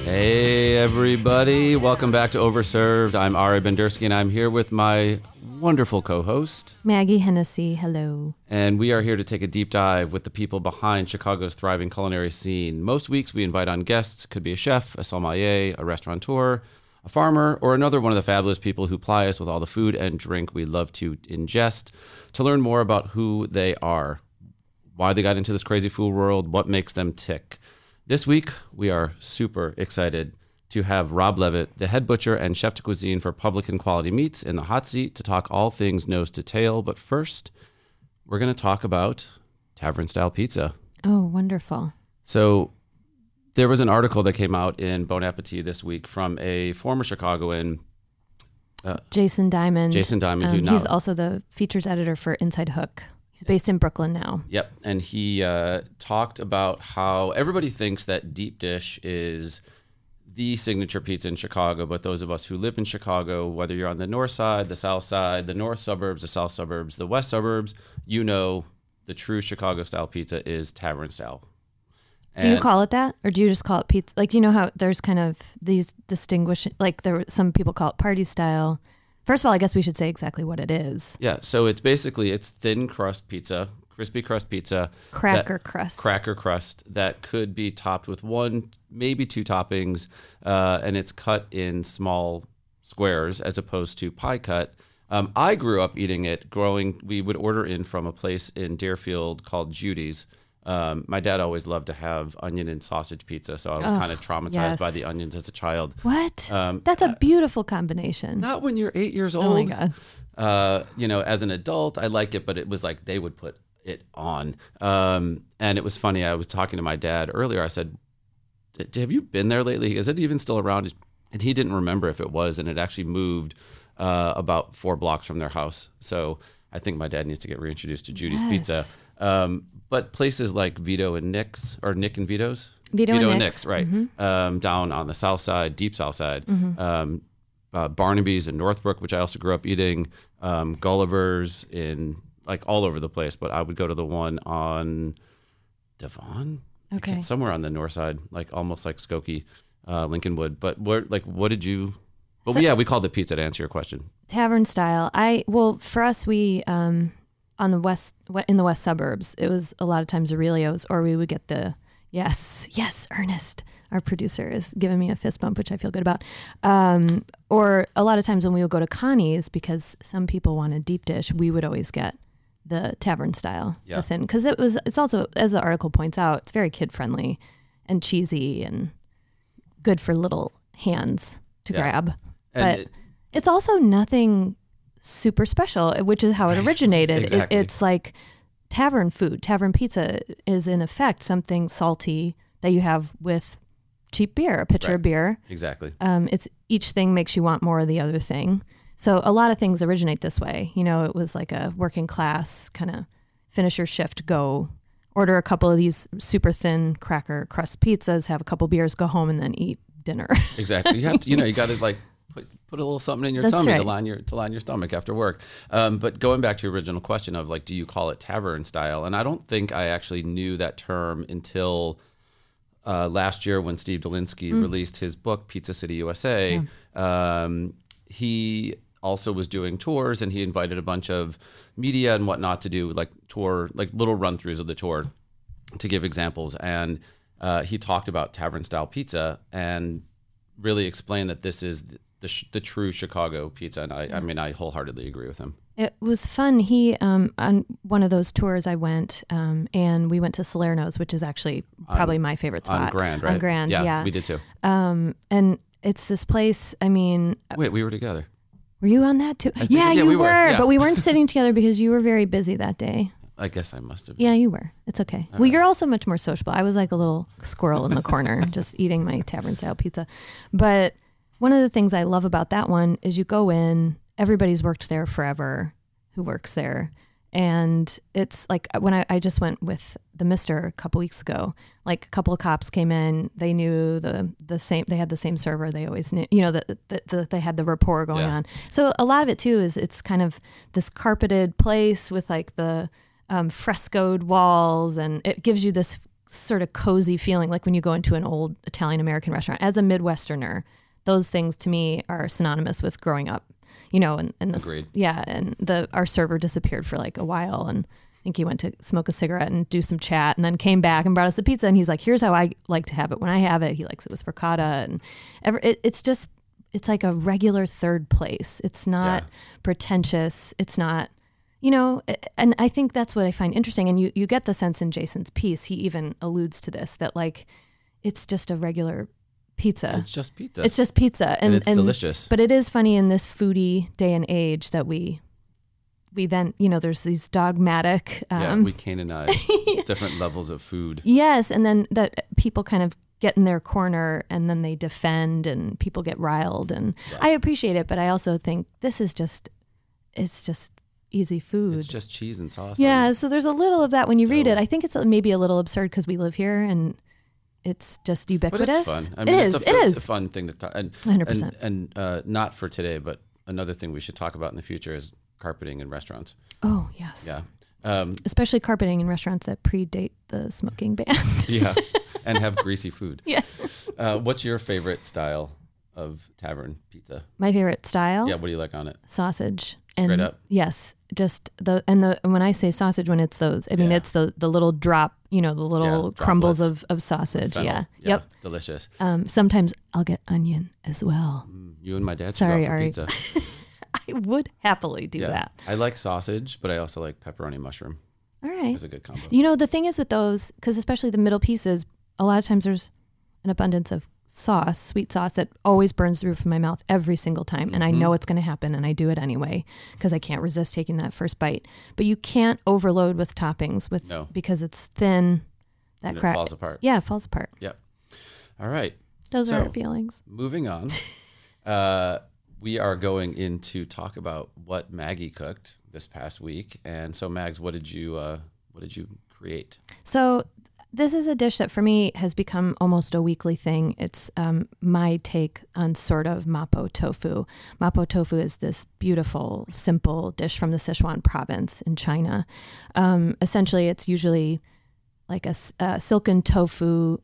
Hey everybody, welcome back to Overserved. I'm Ari Bendersky and I'm here with my wonderful co-host, Maggie Hennessy. Hello. And we are here to take a deep dive with the people behind Chicago's thriving culinary scene. Most weeks we invite on guests, could be a chef, a sommelier, a restaurateur, a farmer, or another one of the fabulous people who ply us with all the food and drink we love to ingest, to learn more about who they are, why they got into this crazy food world, what makes them tick. This week, we are super excited to have Rob Levitt, the head butcher and chef de cuisine for Publican Quality Meats, in the hot seat to talk all things nose to tail. But first, we're going to talk about tavern-style pizza. Oh, wonderful. So there was an article that came out in Bon Appetit this week from a former Chicagoan, Jason Diamond. Who now, he's also the features editor for Inside Hook. He's based in Brooklyn now. Yep. And he talked about how everybody thinks that deep dish is the signature pizza in Chicago. But those of us who live in Chicago, whether you're on the north side, the south side, the north suburbs, the south suburbs, the west suburbs, you know the true Chicago style pizza is tavern style. Do you call it that? Or do you just call it pizza? Like, you know how there's kind of these some people call it party style. First of all, I guess we should say exactly what it is. Yeah, so it's thin crust pizza, crispy crust pizza. Cracker crust that could be topped with one, maybe two toppings, and it's cut in small squares as opposed to pie cut. I grew up eating it we would order in from a place in Deerfield called Judy's. My dad always loved to have onion and sausage pizza, so I was kind of traumatized by the onions as a child. What? That's a beautiful combination. Not when you're 8 years old. Oh my God. As an adult, I like it, but it was like they would put it on. And it was funny. I was talking to my dad earlier. I said, have you been there lately? Is it even still around? And he didn't remember if it was, and it actually moved about 4 blocks from their house. So I think my dad needs to get reintroduced to Judy's Pizza. But places like Vito and Nick's, or Nick and Vito's? Vito and Nick's, right. Mm-hmm. Down on the south side, deep south side. Mm-hmm. Barnaby's in Northbrook, which I also grew up eating. Gulliver's in, all over the place. But I would go to the one on Devon? Okay. Somewhere on the north side, almost like Skokie, Lincolnwood. But what did you... But we called it pizza to answer your question. Tavern style. For us, we... in the west suburbs, it was a lot of times Aurelio's, or we would get yes, Ernest, our producer, is giving me a fist bump, which I feel good about. Or a lot of times when we would go to Connie's, because some people want a deep dish, we would always get the tavern style, the thin, because it's also, as the article points out, it's very kid friendly and cheesy and good for little hands to grab. But it's also nothing super special, which is how it originated. Exactly. It's like tavern food. Tavern pizza is in effect something salty that you have with cheap beer, a pitcher of beer. Exactly. It's each thing makes you want more of the other thing. So a lot of things originate this way. It was like a working class kind of finish your shift, go order a couple of these super thin cracker crust pizzas, have a couple beers, go home, and then eat dinner. Exactly. You have to, you got to put a little something in your tummy to line your stomach after work. But going back to your original question of do you call it tavern style? And I don't think I actually knew that term until last year when Steve Dolinsky released his book, Pizza City USA. Yeah. He also was doing tours, and he invited a bunch of media and whatnot to do little run-throughs of the tour to give examples. And he talked about tavern style pizza and really explained that this is the true Chicago pizza, and I wholeheartedly agree with him. It was fun. He on one of those tours I went, and we went to Salerno's, which is actually probably my favorite spot. On Grand, right? On Grand, yeah. We did too. And it's this place. Wait, we were together. Were you on that too? Yeah, you were. Yeah. But we weren't sitting together because you were very busy that day. I guess I must have been. Yeah, you were. It's okay. All right. You're also much more sociable. I was like a little squirrel in the corner, just eating my tavern style pizza. But one of the things I love about that one is you go in, everybody's worked there forever who works there. And it's like when I just went with the mister a couple weeks ago, a couple of cops came in, they knew the same, they had the same server, they always knew, that they had the rapport going on. So a lot of it too is it's kind of this carpeted place with the frescoed walls, and it gives you this sort of cozy feeling, like when you go into an old Italian-American restaurant. As a Midwesterner, those things to me are synonymous with growing up, and this, Agreed. yeah. And our server disappeared for like a while, and I think he went to smoke a cigarette and do some chat, and then came back and brought us the pizza. And he's like, here's how I like to have it. When I have it, he likes it with ricotta, and it's like a regular third place. It's not pretentious. It's not, and I think that's what I find interesting. And you get the sense in Jason's piece, he even alludes to this, that like, it's just a regular pizza. It's just pizza. It's just pizza. And it's delicious. But it is funny in this foodie day and age that we then, there's these dogmatic. We canonize different levels of food. Yes. And then that people kind of get in their corner and then they defend and people get riled. And I appreciate it, but I also think this is it's just easy food. It's just cheese and sauce. Yeah. So there's a little of that when you read it. I think it's maybe a little absurd because we live here and it's just ubiquitous. But it's fun. I mean, it's a fun thing to talk. 100%. And not for today, but another thing we should talk about in the future is carpeting in restaurants. Oh, yes. Yeah. Especially carpeting in restaurants that predate the smoking ban. Yeah. And have greasy food. Yeah. What's your favorite style of tavern pizza? My favorite style? Yeah. What do you like on it? Sausage. Straight up? Yes. Just when I say sausage, when it's those, I mean, it's the little drop, the little crumbles of sausage. Fennel. Yeah. Yep. Delicious. Sometimes I'll get onion as well. You and my dad should go for Ari. pizza. I would happily do that. I like sausage, but I also like pepperoni mushroom. All right. It's a good combo. The thing is with those, because especially the middle pieces, a lot of times there's an abundance of sauce, sweet sauce that always burns the roof of my mouth every single time. And I know it's going to happen and I do it anyway because I can't resist taking that first bite. But you can't overload with toppings because it's thin. That crack falls apart. Yeah, it falls apart. Yep. All right. Those are our feelings. Moving on. We are going in to talk about what Maggie cooked this past week. And so Mags, what did you create? So this is a dish that for me has become almost a weekly thing. It's my take on sort of mapo tofu. Mapo tofu is this beautiful, simple dish from the Sichuan province in China. Essentially, it's usually like a silken tofu,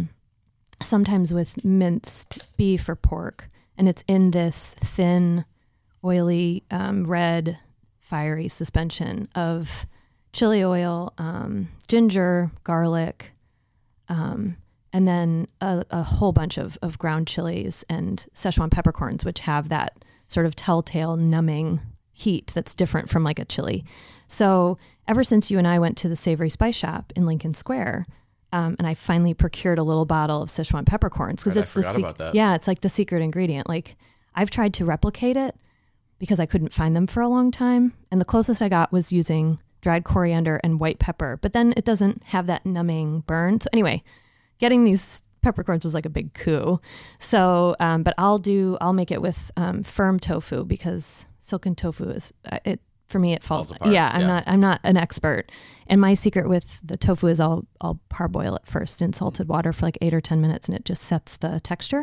sometimes with minced beef or pork. And it's in this thin, oily, red, fiery suspension of chili oil, ginger, garlic, and then a whole bunch of ground chilies and Szechuan peppercorns, which have that sort of telltale numbing heat that's different from like a chili. So ever since you and I went to the Savory Spice Shop in Lincoln Square, and I finally procured a little bottle of Szechuan peppercorns because it's it's like the secret ingredient. Like I've tried to replicate it because I couldn't find them for a long time. And the closest I got was using dried coriander and white pepper, but then it doesn't have that numbing burn. So anyway, getting these peppercorns was like a big coup. So, but I'll make it with firm tofu because silken tofu is it. For me, it falls apart. Yeah, I'm not an expert. And my secret with the tofu is I'll parboil it first in salted water for like 8 or 10 minutes, and it just sets the texture.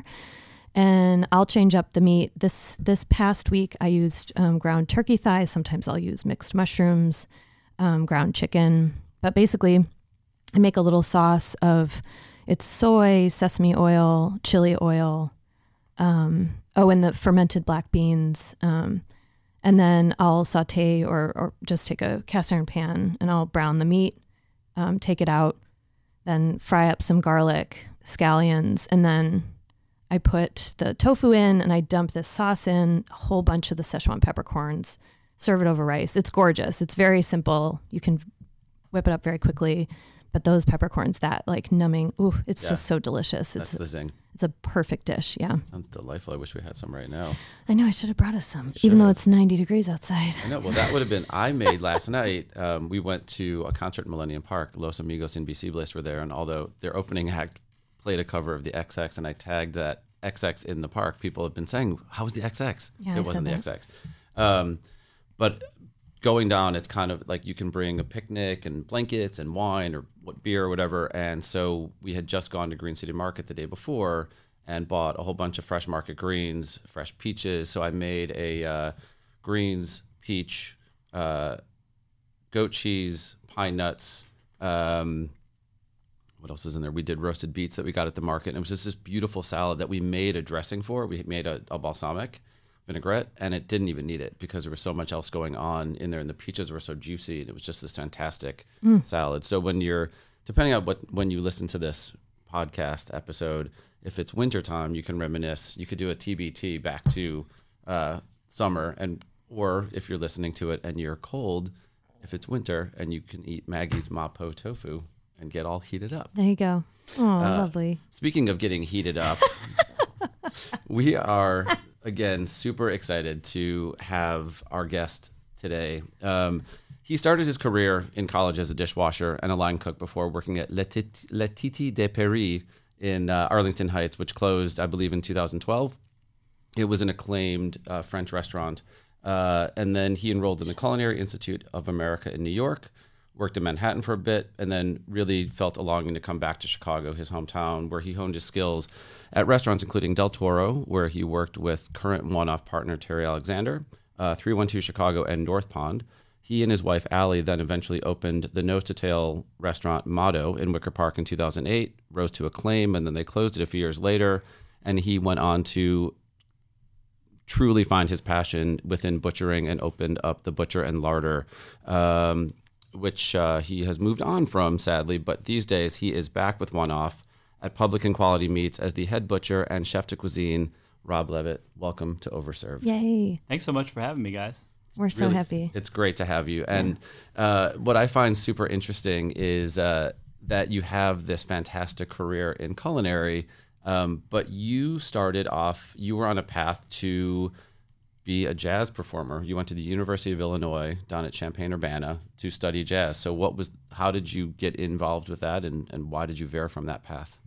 And I'll change up the meat. This past week, I used ground turkey thighs. Sometimes I'll use mixed mushrooms, ground chicken. But basically, I make a little sauce of it's soy, sesame oil, chili oil, and the fermented black beans. And then I'll saute or just take a cast iron pan and I'll brown the meat, take it out, then fry up some garlic, scallions, and then I put the tofu in and I dump this sauce in, a whole bunch of the Szechuan peppercorns, serve it over rice. It's gorgeous. It's very simple. You can whip it up very quickly. But those peppercorns, that like numbing, it's just so delicious. That's the zing. It's a perfect dish, yeah. Sounds delightful. I wish we had some right now. I know, I should have brought us some, even though it's 90 degrees outside. I know, well, that would have been, I made last night, we went to a concert in Millennium Park. Los Amigos and BC Bliss were there, and although their opening act played a cover of the XX, and I tagged that XX in the park, people have been saying, how was the XX? Yeah, it wasn't the XX. But going down, it's kind of like you can bring a picnic and blankets and wine or beer or whatever. And so we had just gone to Green City Market the day before and bought a whole bunch of fresh market greens, fresh peaches. So I made a greens, peach, goat cheese, pine nuts, what else is in there? We did roasted beets that we got at the market. And it was just this beautiful salad that we made a dressing for. We made a balsamic vinaigrette, and it didn't even need it because there was so much else going on in there, and the peaches were so juicy, and it was just this fantastic salad. So depending on when you listen to this podcast episode, if it's wintertime, you can reminisce. You could do a TBT back to summer, or if you're listening to it and you're cold, if it's winter, and you can eat Maggie's Mapo tofu and get all heated up. There you go. Oh, lovely. Speaking of getting heated up, we are, again, super excited to have our guest today. He started his career in college as a dishwasher and a line cook before working at Le Titi de Paris in Arlington Heights, which closed, I believe, in 2012. It was an acclaimed French restaurant. And then he enrolled in the Culinary Institute of America in New York, worked in Manhattan for a bit, and then really felt a longing to come back to Chicago, his hometown, where he honed his skills at restaurants including Del Toro, where he worked with current one-off partner Terry Alexander, 312 Chicago, and North Pond. He and his wife, Allie, then eventually opened the Nose to Tail restaurant Motto in Wicker Park in 2008, rose to acclaim, and then they closed it a few years later, and he went on to truly find his passion within butchering and opened up the Butcher and Larder, which he has moved on from, sadly. But these days, he is back with One Off at Public and Quality Meats as the head butcher and chef de cuisine. Rob Levitt, welcome to Overserved. Yay. Thanks so much for having me, guys. We're so happy. It's great to have you. And what I find super interesting is that you have this fantastic career in culinary, but you started off, you were on a path to be a jazz performer. You went to the University of Illinois down at Champaign-Urbana to study jazz. So how did you get involved with that, and why did you veer from that path?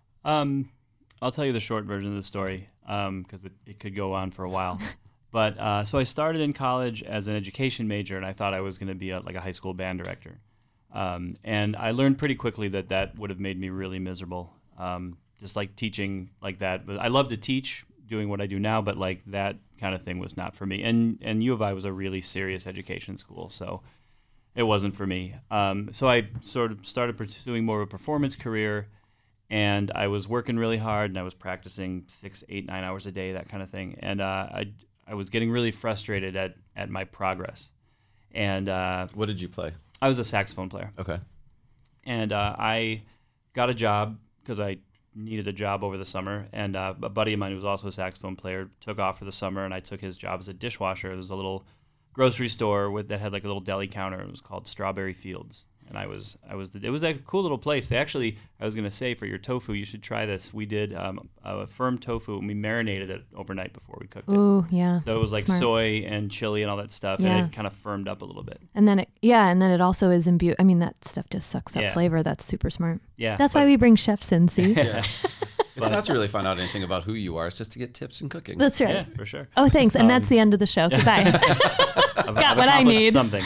I'll tell you the short version of the story because it could go on for a while. But so I started in college as an education major, and I thought I was going to be like a high school band director. And I learned pretty quickly that would have made me really miserable, just like teaching like that. But I love to teach, doing what I do now, but like that kind of thing was not for me. And U of I was a really serious education school, so it wasn't for me. So I sort of started pursuing more of a performance career, and I was working really hard, and I was practicing 6, 8, 9 hours a day, that kind of thing. And I was getting really frustrated at my progress. And what did you play? I was a saxophone player. Okay. And I got a job because I needed a job over the summer. And a buddy of mine who was also a saxophone player took off for the summer, and I took his job as a dishwasher. There was a little grocery store that had like a little deli counter. It was called Strawberry Fields. And it was a cool little place. I was going to say, for your tofu, you should try this. We did a firm tofu, and we marinated it overnight before we cooked it. Ooh, yeah. So it was like soy and chili and all that stuff, and it kind of firmed up a little bit. And then it also is imbued. I mean, that stuff just sucks up flavor. That's super smart. Yeah. That's why we bring chefs in, see? Yeah. It's not to really find out anything about who you are. It's just to get tips in cooking. That's right. Yeah, for sure. Oh, thanks. And that's the end of the show. Goodbye. Got what I need. Something.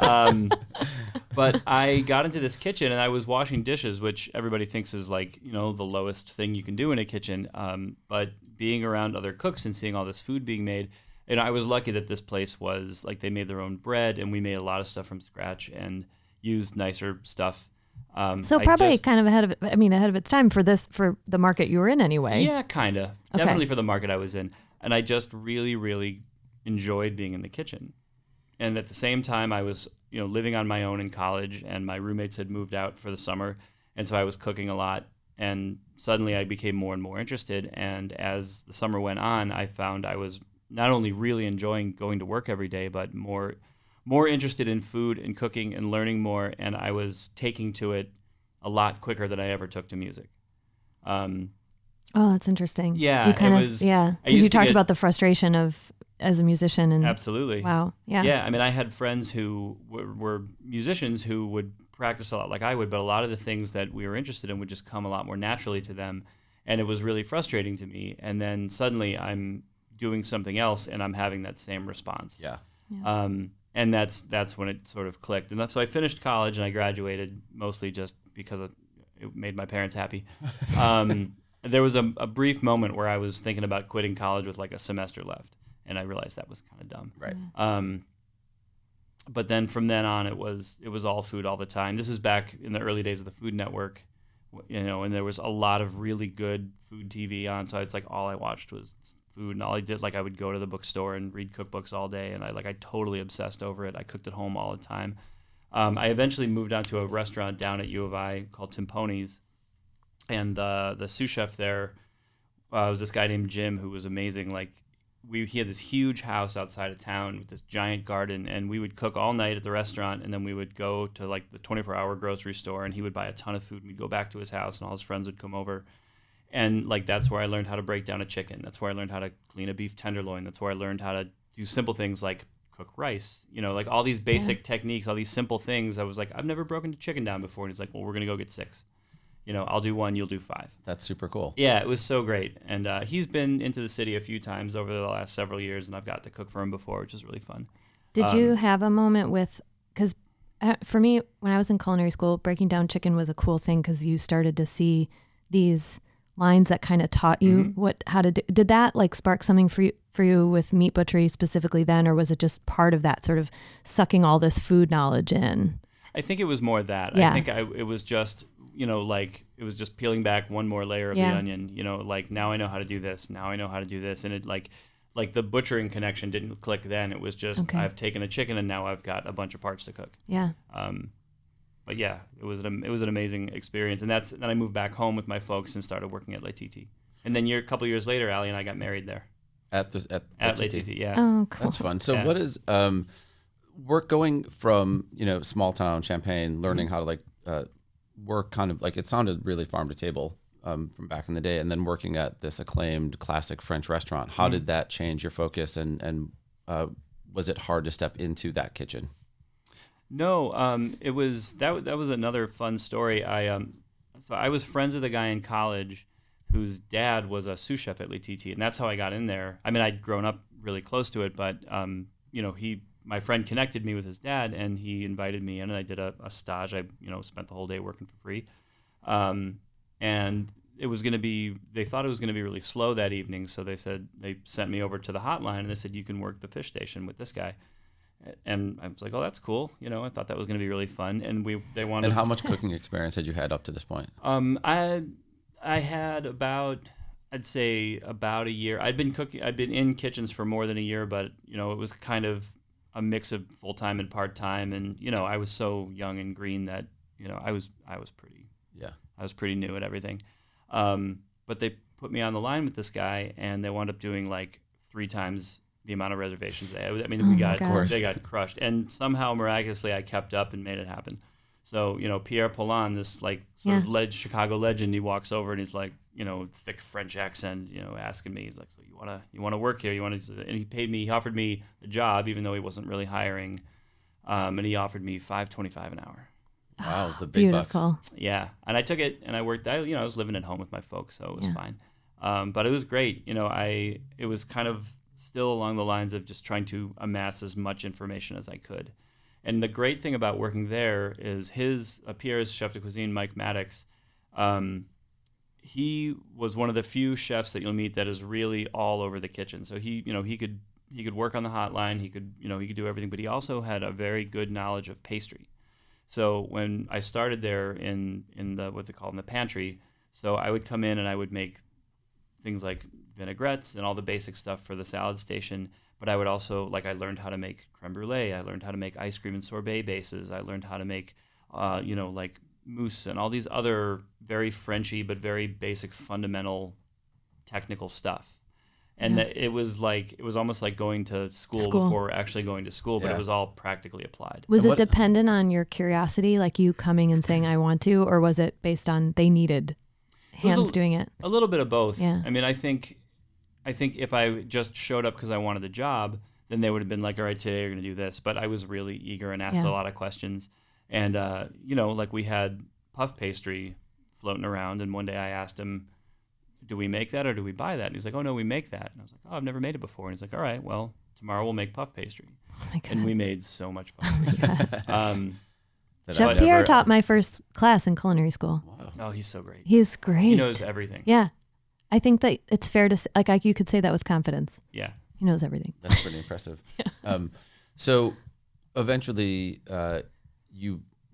But I got into this kitchen, and I was washing dishes, which everybody thinks is like, the lowest thing you can do in a kitchen. But being around other cooks and seeing all this food being made, and I was lucky that this place was like, they made their own bread, and we made a lot of stuff from scratch and used nicer stuff. So probably kind of ahead of its time for the market you were in anyway. Yeah, kind of. Okay. Definitely for the market I was in. And I just really, really enjoyed being in the kitchen. And at the same time, I was, living on my own in college, and my roommates had moved out for the summer. And so I was cooking a lot. And suddenly I became more and more interested. And as the summer went on, I found I was not only really enjoying going to work every day, but more interested in food and cooking and learning more, and I was taking to it a lot quicker than I ever took to music. Oh, that's interesting. Yeah, you because you talked about the frustration of as a musician, and absolutely. Wow. Yeah. Yeah. I mean, I had friends who were musicians who would practice a lot like I would, but a lot of the things that we were interested in would just come a lot more naturally to them, and it was really frustrating to me. And then suddenly I'm doing something else, and I'm having that same response. Yeah. And that's when it sort of clicked. And so I finished college, and I graduated mostly just because it made my parents happy. There was a brief moment where I was thinking about quitting college with like a semester left, and I realized that was kind of dumb. Right. But then from then on, it was all food all the time. This is back in the early days of the Food Network, and there was a lot of really good food TV on. So it's like all I watched was food, and all I did, like I would go to the bookstore and read cookbooks all day, and I totally obsessed over it. I cooked at home all the time. I eventually moved on to a restaurant down at U of I called Timponi's, and the sous chef there was this guy named Jim who was amazing. Like he had this huge house outside of town with this giant garden, and we would cook all night at the restaurant, and then we would go to like the 24-hour grocery store, and he would buy a ton of food, and we'd go back to his house, and all his friends would come over. And like that's where I learned how to break down a chicken. That's where I learned how to clean a beef tenderloin. That's where I learned how to do simple things like cook rice. Like all these basic techniques, all these simple things. I was like, I've never broken a chicken down before. And he's like, well, we're gonna go get 6. I'll do 1, you'll do 5. That's super cool. Yeah, it was so great. And he's been into the city a few times over the last several years, and I've got to cook for him before, which is really fun. Did you have a moment because for me, when I was in culinary school, breaking down chicken was a cool thing because you started to see these lines that kind of taught you how to do. Did that like spark something for you with meat butchery specifically then, or was it just part of that sort of sucking all this food knowledge in? I think it was more that. Yeah. I think it was just, like it was just peeling back one more layer of the onion, like now I know how to do this. Now I know how to do this. And it like the butchering connection didn't click then. It was just, I've taken a chicken and now I've got a bunch of parts to cook. Yeah. But yeah, it was an amazing experience. And then I moved back home with my folks and started working at Le Titi. And then a couple years later, Allie and I got married there. At Le Titi, yeah. Oh, cool. That's fun. So what is work going from, small town Champaign, learning how to like work kind of like, it sounded really farm to table from back in the day, and then working at this acclaimed classic French restaurant. How did that change your focus, and was it hard to step into that kitchen? No, it was that was another fun story. So I was friends with a guy in college whose dad was a sous chef at Le Titi, and that's how I got in there. I mean, I'd grown up really close to it, but my friend connected me with his dad, and he invited me in, and I did a stage. I spent the whole day working for free, and it was going to be. They thought it was going to be really slow that evening, so they sent me over to the hotline, and they said you can work the fish station with this guy. And I was like, oh, that's cool. I thought that was going to be really fun. And they wanted. And how much cooking experience had you had up to this point? I had I'd say about a year. I'd been in kitchens for more than a year, but it was kind of a mix of full time and part time. And I was so young and green that I was pretty new at everything. But they put me on the line with this guy, and they wound up doing like 3 times the amount of reservations they had. I mean, they got crushed, and somehow miraculously I kept up and made it happen. So Pierre Poulin, this like sort of Chicago legend, he walks over and he's like, thick French accent, asking me, he's like, so you wanna work here? And he offered me a job even though he wasn't really hiring, and he offered me $5.25 an hour. Wow, the big Beautiful. bucks. Yeah, and I took it, and I worked. I was living at home with my folks, so it was fine. But it was great. It was kind of still along the lines of just trying to amass as much information as I could. And the great thing about working there is Pierre's chef de cuisine, Mike Maddox, he was one of the few chefs that you'll meet that is really all over the kitchen. So he could work on the hotline, he could do everything, but he also had a very good knowledge of pastry. So when I started there in the what they call in the pantry, so I would come in and I would make things like vinaigrettes and all the basic stuff for the salad station. But I would also, I learned how to make creme brulee. I learned how to make ice cream and sorbet bases. I learned how to make, mousse and all these other very Frenchy but very basic fundamental technical stuff. And it was almost like going to school before actually going to school, but it was all practically applied. Was it dependent on your curiosity, like you coming and saying, I want to, or was it based on they needed hands doing it? A little bit of both. Yeah. I mean, I think if I just showed up because I wanted a job, then they would have been like, all right, today you're going to do this. But I was really eager and asked a lot of questions. And, we had puff pastry floating around. And one day I asked him, do we make that or do we buy that? And he's like, oh, no, we make that. And I was like, oh, I've never made it before. And he's like, all right, well, tomorrow we'll make puff pastry. Oh my God. And we made so much puff pastry. Chef Pierre taught my first class in culinary school. Wow. Oh, he's so great. He's great. He knows everything. Yeah. I think that it's fair to say, you could say that with confidence. Yeah. He knows everything. That's pretty impressive. So eventually you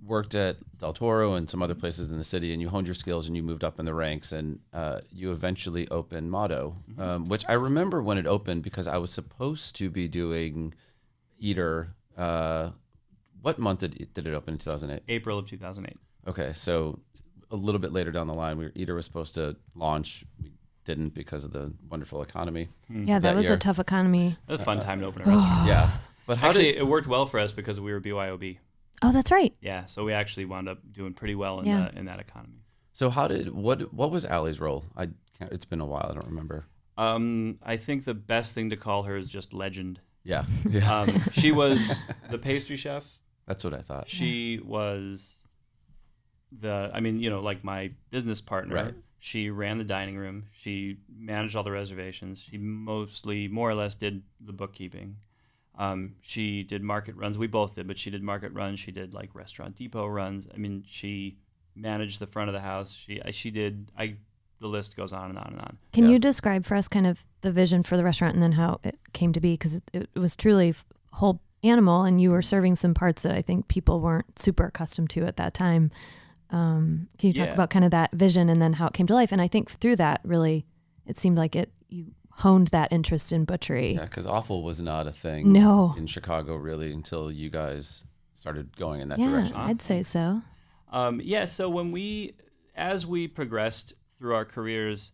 worked at Del Toro and some other places in the city, and you honed your skills and you moved up in the ranks, and you eventually opened Motto, which I remember when it opened because I was supposed to be doing Eater. What month did it open in 2008? April of 2008. Okay, so a little bit later down the line, Eater was supposed to launch. We didn't because of the wonderful economy. Yeah, that was year. A tough economy. It was a fun time to open a restaurant. Yeah, but Actually, it worked well for us because we were BYOB. Oh, that's right. Yeah, so we actually wound up doing pretty well in that economy. So what was Allie's role? It's been a while. I don't remember. I think the best thing to call her is just legend. Yeah. She was the pastry chef. That's what I thought. She was like my business partner. Right. She ran the dining room. She managed all the reservations. She mostly, more or less, did the bookkeeping. She did market runs. We both did, but she did market runs. She did like Restaurant Depot runs. I mean, she managed the front of the house. She did. The list goes on and on and on. Can you describe for us kind of the vision for the restaurant and then how it came to be? Because it was truly whole animal, and you were serving some parts that I think people weren't super accustomed to at that time. Can you talk about kind of that vision and then how it came to life? And I think through that, really, it seemed like you honed that interest in butchery. Yeah, because offal was not a thing in Chicago really until you guys started going in that direction. Yeah, I'd say so. So as we progressed through our careers,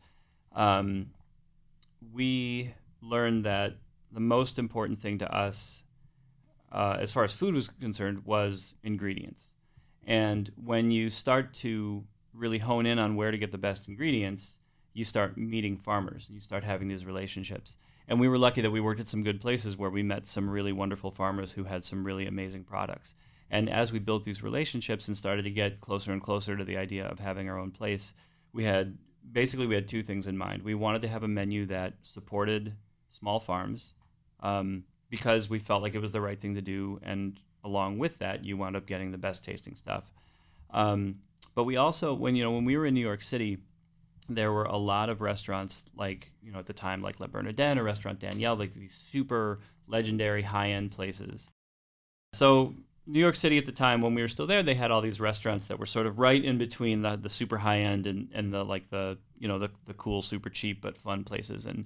we learned that the most important thing to us, as far as food was concerned, was ingredients. And when you start to really hone in on where to get the best ingredients, you start meeting farmers. You start having these relationships. And we were lucky that we worked at some good places where we met some really wonderful farmers who had some really amazing products. And as we built these relationships and started to get closer and closer to the idea of having our own place, we had two things in mind. We wanted to have a menu that supported small farms because we felt like it was the right thing to do, and along with that, you wound up getting the best tasting stuff. But we also, when we were in New York City, there were a lot of restaurants at the time, like Le Bernardin or Restaurant Daniel, like these super legendary high-end places. So New York City at the time, when we were still there, they had all these restaurants that were sort of right in between the super high-end and the cool, super cheap but fun places. And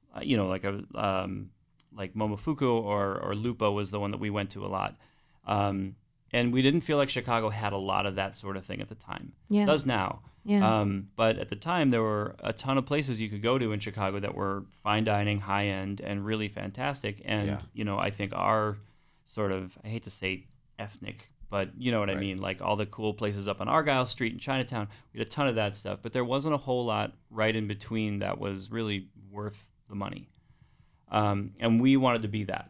like Momofuku or Lupo was the one that we went to a lot. And we didn't feel like Chicago had a lot of that sort of thing at the time. Yeah. It does now. Yeah. But at the time, there were a ton of places you could go to in Chicago that were fine dining, high end, and really fantastic. And, I think our sort of, I hate to say ethnic, but you know what I mean? Like all the cool places up on Argyle Street in Chinatown, we had a ton of that stuff. But there wasn't a whole lot right in between that was really worth the money. And we wanted to be that.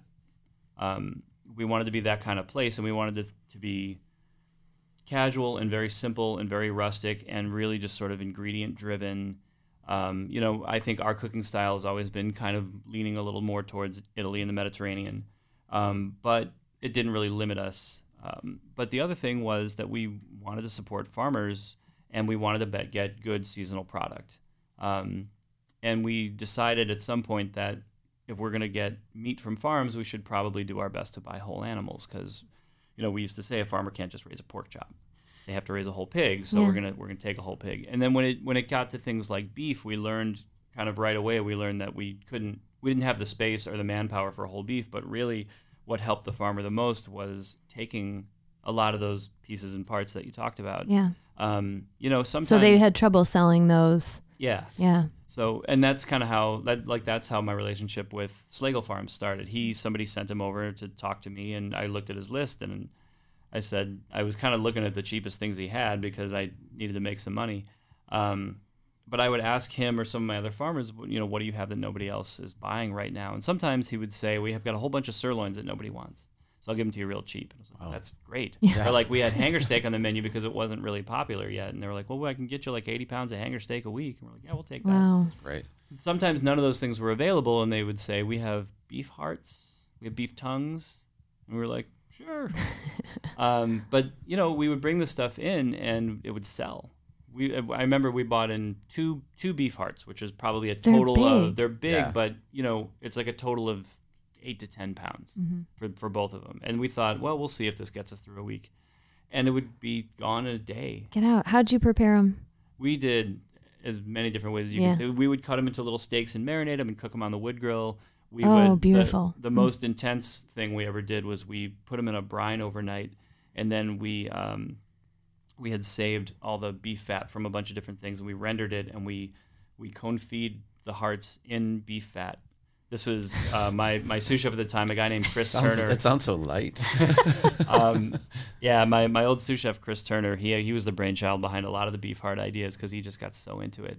We wanted to be that kind of place, and we wanted to be casual and very simple and very rustic and really just sort of ingredient driven. I think our cooking style has always been kind of leaning a little more towards Italy and the Mediterranean, but it didn't really limit us. But the other thing was that we wanted to support farmers, and we wanted to get good seasonal product. And we decided at some point that if we're going to get meat from farms, we should probably do our best to buy whole animals because, we used to say a farmer can't just raise a pork chop; they have to raise a whole pig. So we're gonna take a whole pig. And then when it got to things like beef, we learned kind of right away. We learned that we didn't have the space or the manpower for whole beef. But really, what helped the farmer the most was taking a lot of those pieces and parts that you talked about. Yeah. Sometimes. So they had trouble selling those. Yeah. Yeah. So, and that's kind of that's how my relationship with Slagle Farms started. Somebody sent him over to talk to me, and I looked at his list, and I said, I was kind of looking at the cheapest things he had because I needed to make some money. But I would ask him or some of my other farmers, what do you have that nobody else is buying right now? And sometimes he would say, we have got a whole bunch of sirloins that nobody wants. So I'll give them to you real cheap. And I was like, that's great. Yeah. Or like we had hanger steak on the menu because it wasn't really popular yet. And they were like, well, I can get you like 80 pounds of hanger steak a week. And we're like, yeah, we'll take that. Wow. That's great. Sometimes none of those things were available. And they would say, we have beef hearts, we have beef tongues. And we were like, sure. But, we would bring the stuff in and it would sell. I remember we bought in two beef hearts, which is probably a total of, they're big, but, it's like a total of 8 to 10 pounds for both of them. And we thought, well, we'll see if this gets us through a week. and it would be gone in a day. Get out. How'd you prepare them? We did as many different ways as you could. We would cut them into little steaks and marinate them and cook them on the wood grill. Beautiful. The most intense thing we ever did was we put them in a brine overnight, and then we had saved all the beef fat from a bunch of different things, and we rendered it, and we cone feed the hearts in beef fat. This was my sous chef at the time, a guy named Chris Turner. It sounds so light. My old sous chef, Chris Turner, he was the brainchild behind a lot of the beef heart ideas because he just got so into it.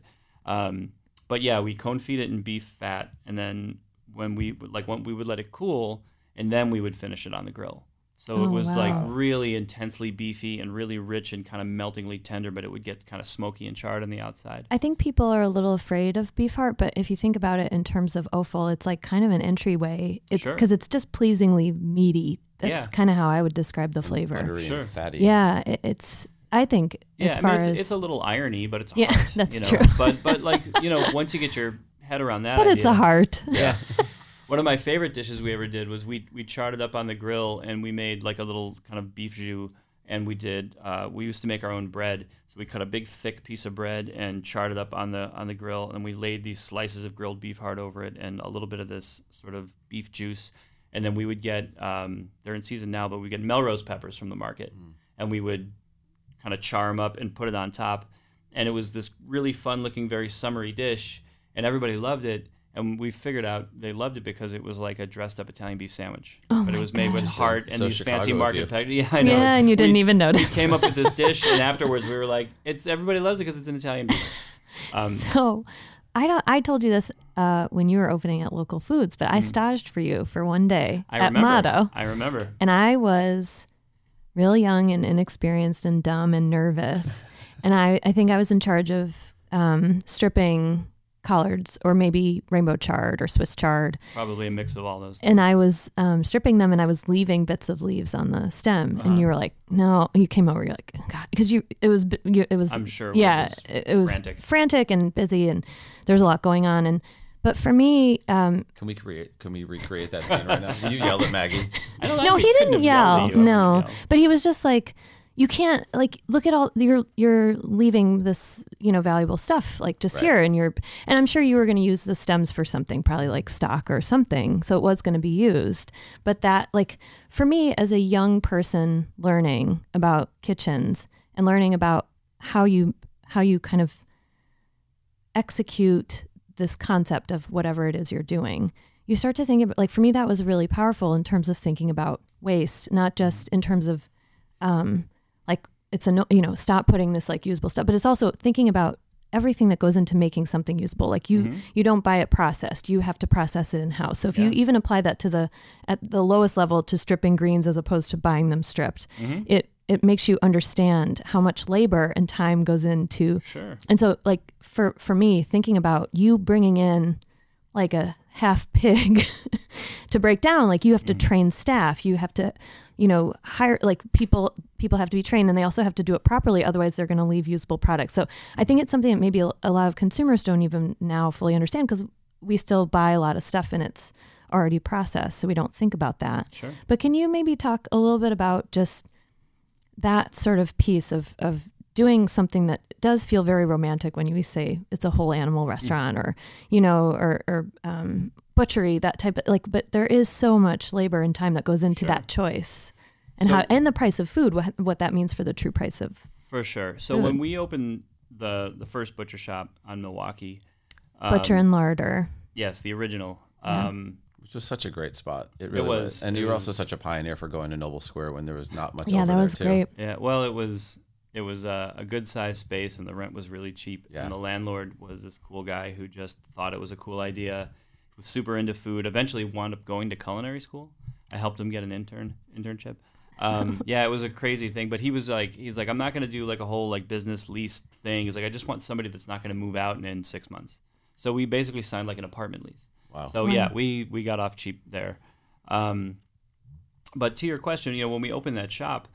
But yeah, we cone feed it in beef fat, and then when we would let it cool, and then we would finish it on the grill. So it was like really intensely beefy and really rich and kind of meltingly tender, but it would get kind of smoky and charred on the outside. I think people are a little afraid of beef heart, but if you think about it in terms of offal, it's like kind of an entryway. Because it's just pleasingly meaty. That's kind of how I would describe the flavor. Buttery and fatty. Yeah, it's. I think it's a little irony, but it's hard. Yeah, that's true. But like once you get your head around that, but it's a heart. Yeah. One of my favorite dishes we ever did was we charred it up on the grill, and we made like a little kind of beef jus, and we used to make our own bread. So we cut a big thick piece of bread and charred it up on the grill, and we laid these slices of grilled beef heart over it and a little bit of this sort of beef juice. And then we would get, they're in season now, but we get Melrose peppers from the market, and we would kind of char them up and put it on top. And it was this really fun looking, very summery dish, and everybody loved it. And we figured out they loved it because it was like a dressed up Italian beef sandwich. But it was made with heart and these fancy market peppers. Yeah, I know. Yeah, and you didn't even notice. We came up with this dish, and afterwards we were like, everybody loves it because it's an Italian beef. So I told you this when you were opening at Local Foods, but I staged for you for one day at Motto. I remember. And I was real young and inexperienced and dumb and nervous. And I think I was in charge of stripping collards, or maybe rainbow chard or Swiss chard. Probably a mix of all those things. And I was stripping them, and I was leaving bits of leaves on the stem. And you were like, no, you came over, you're like, God, because it was, I'm sure. It was frantic and busy, and there's a lot going on. But for me, can we recreate that scene right now? You yelled at Maggie. No, he didn't yell. No, but he was just like, you can't, like, look at all you're leaving this, valuable stuff like just here, and I'm sure you were going to use the stems for something, probably like stock or something, so it was going to be used. But that, like, for me as a young person learning about kitchens and learning about how you kind of execute this concept of whatever it is you're doing, you start to think about, like, for me that was really powerful in terms of thinking about waste, not just in terms of like, it's stop putting this like usable stuff, but it's also thinking about everything that goes into making something usable. Like you don't buy it processed, you have to process it in house. So if you even apply that at the lowest level to stripping greens as opposed to buying them stripped, it makes you understand how much labor and time goes into. Sure. And so, like, for me, thinking about you bringing in like a half pig to break down, like, you have to train staff, you have to hire, like, people have to be trained, and they also have to do it properly, otherwise they're going to leave usable products. So I think it's something that maybe a lot of consumers don't even now fully understand, because we still buy a lot of stuff and it's already processed, so we don't think about that. Sure. But can you maybe talk a little bit about just that sort of piece of doing something that does feel very romantic when you say it's a whole animal restaurant, or butchery, that type of, like, but there is so much labor and time that goes into that choice, and and the price of food, what that means for the true price of. For sure. So when we opened the first butcher shop on Milwaukee, Butcher and Larder. Yes, the original. Which was such a great spot. It really was. And you were also such a pioneer for going to Noble Square when there was not much. Yeah, that was great. Yeah, well, it was a good sized space, and the rent was really cheap. Yeah. And the landlord was this cool guy who just thought it was a cool idea. He was super into food. Eventually wound up going to culinary school. I helped him get an internship. It was a crazy thing, but he's like, I'm not going to do like a whole like business lease thing. He's like, I just want somebody that's not going to move out in 6 months. So we basically signed like an apartment lease. Wow. So we got off cheap there. But to your question, when we opened that shop,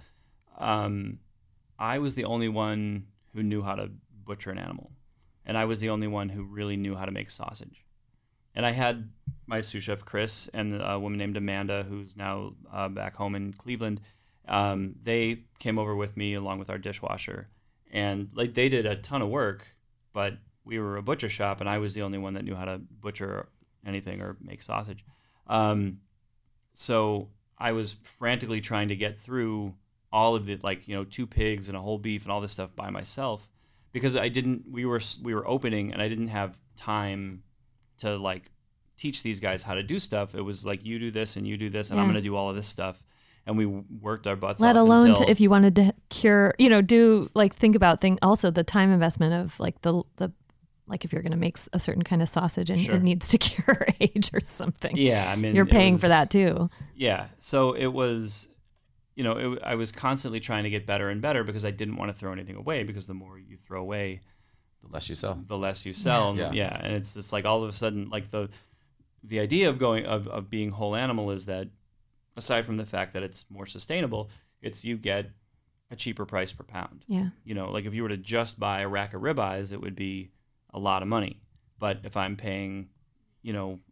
I was the only one who knew how to butcher an animal, and I was the only one who really knew how to make sausage. And I had my sous chef Chris and a woman named Amanda, who's now back home in Cleveland. they came over with me along with our dishwasher, and like they did a ton of work, but we were a butcher shop, and I was the only one that knew how to butcher anything or make sausage. So I was frantically trying to get through all of it, like, 2 pigs and a whole beef and all this stuff by myself, because we were opening and I didn't have time to like teach these guys how to do stuff. It was like, you do this and you do this, and I'm going to do all of this stuff. And we worked our butts off. Let alone if you wanted to cure, think about also the time investment of like the like if you're going to make a certain kind of sausage and it needs to cure age or something. Yeah, I mean, you're paying for that too. Yeah, so it was, I was constantly trying to get better and better because I didn't want to throw anything away, because the more you throw away, the less you sell. Yeah. And it's just like all of a sudden, like the idea of being whole animal is that, aside from the fact that it's more sustainable, it's you get a cheaper price per pound. Yeah. Like if you were to just buy a rack of ribeyes, it would be a lot of money. But if I'm paying, $4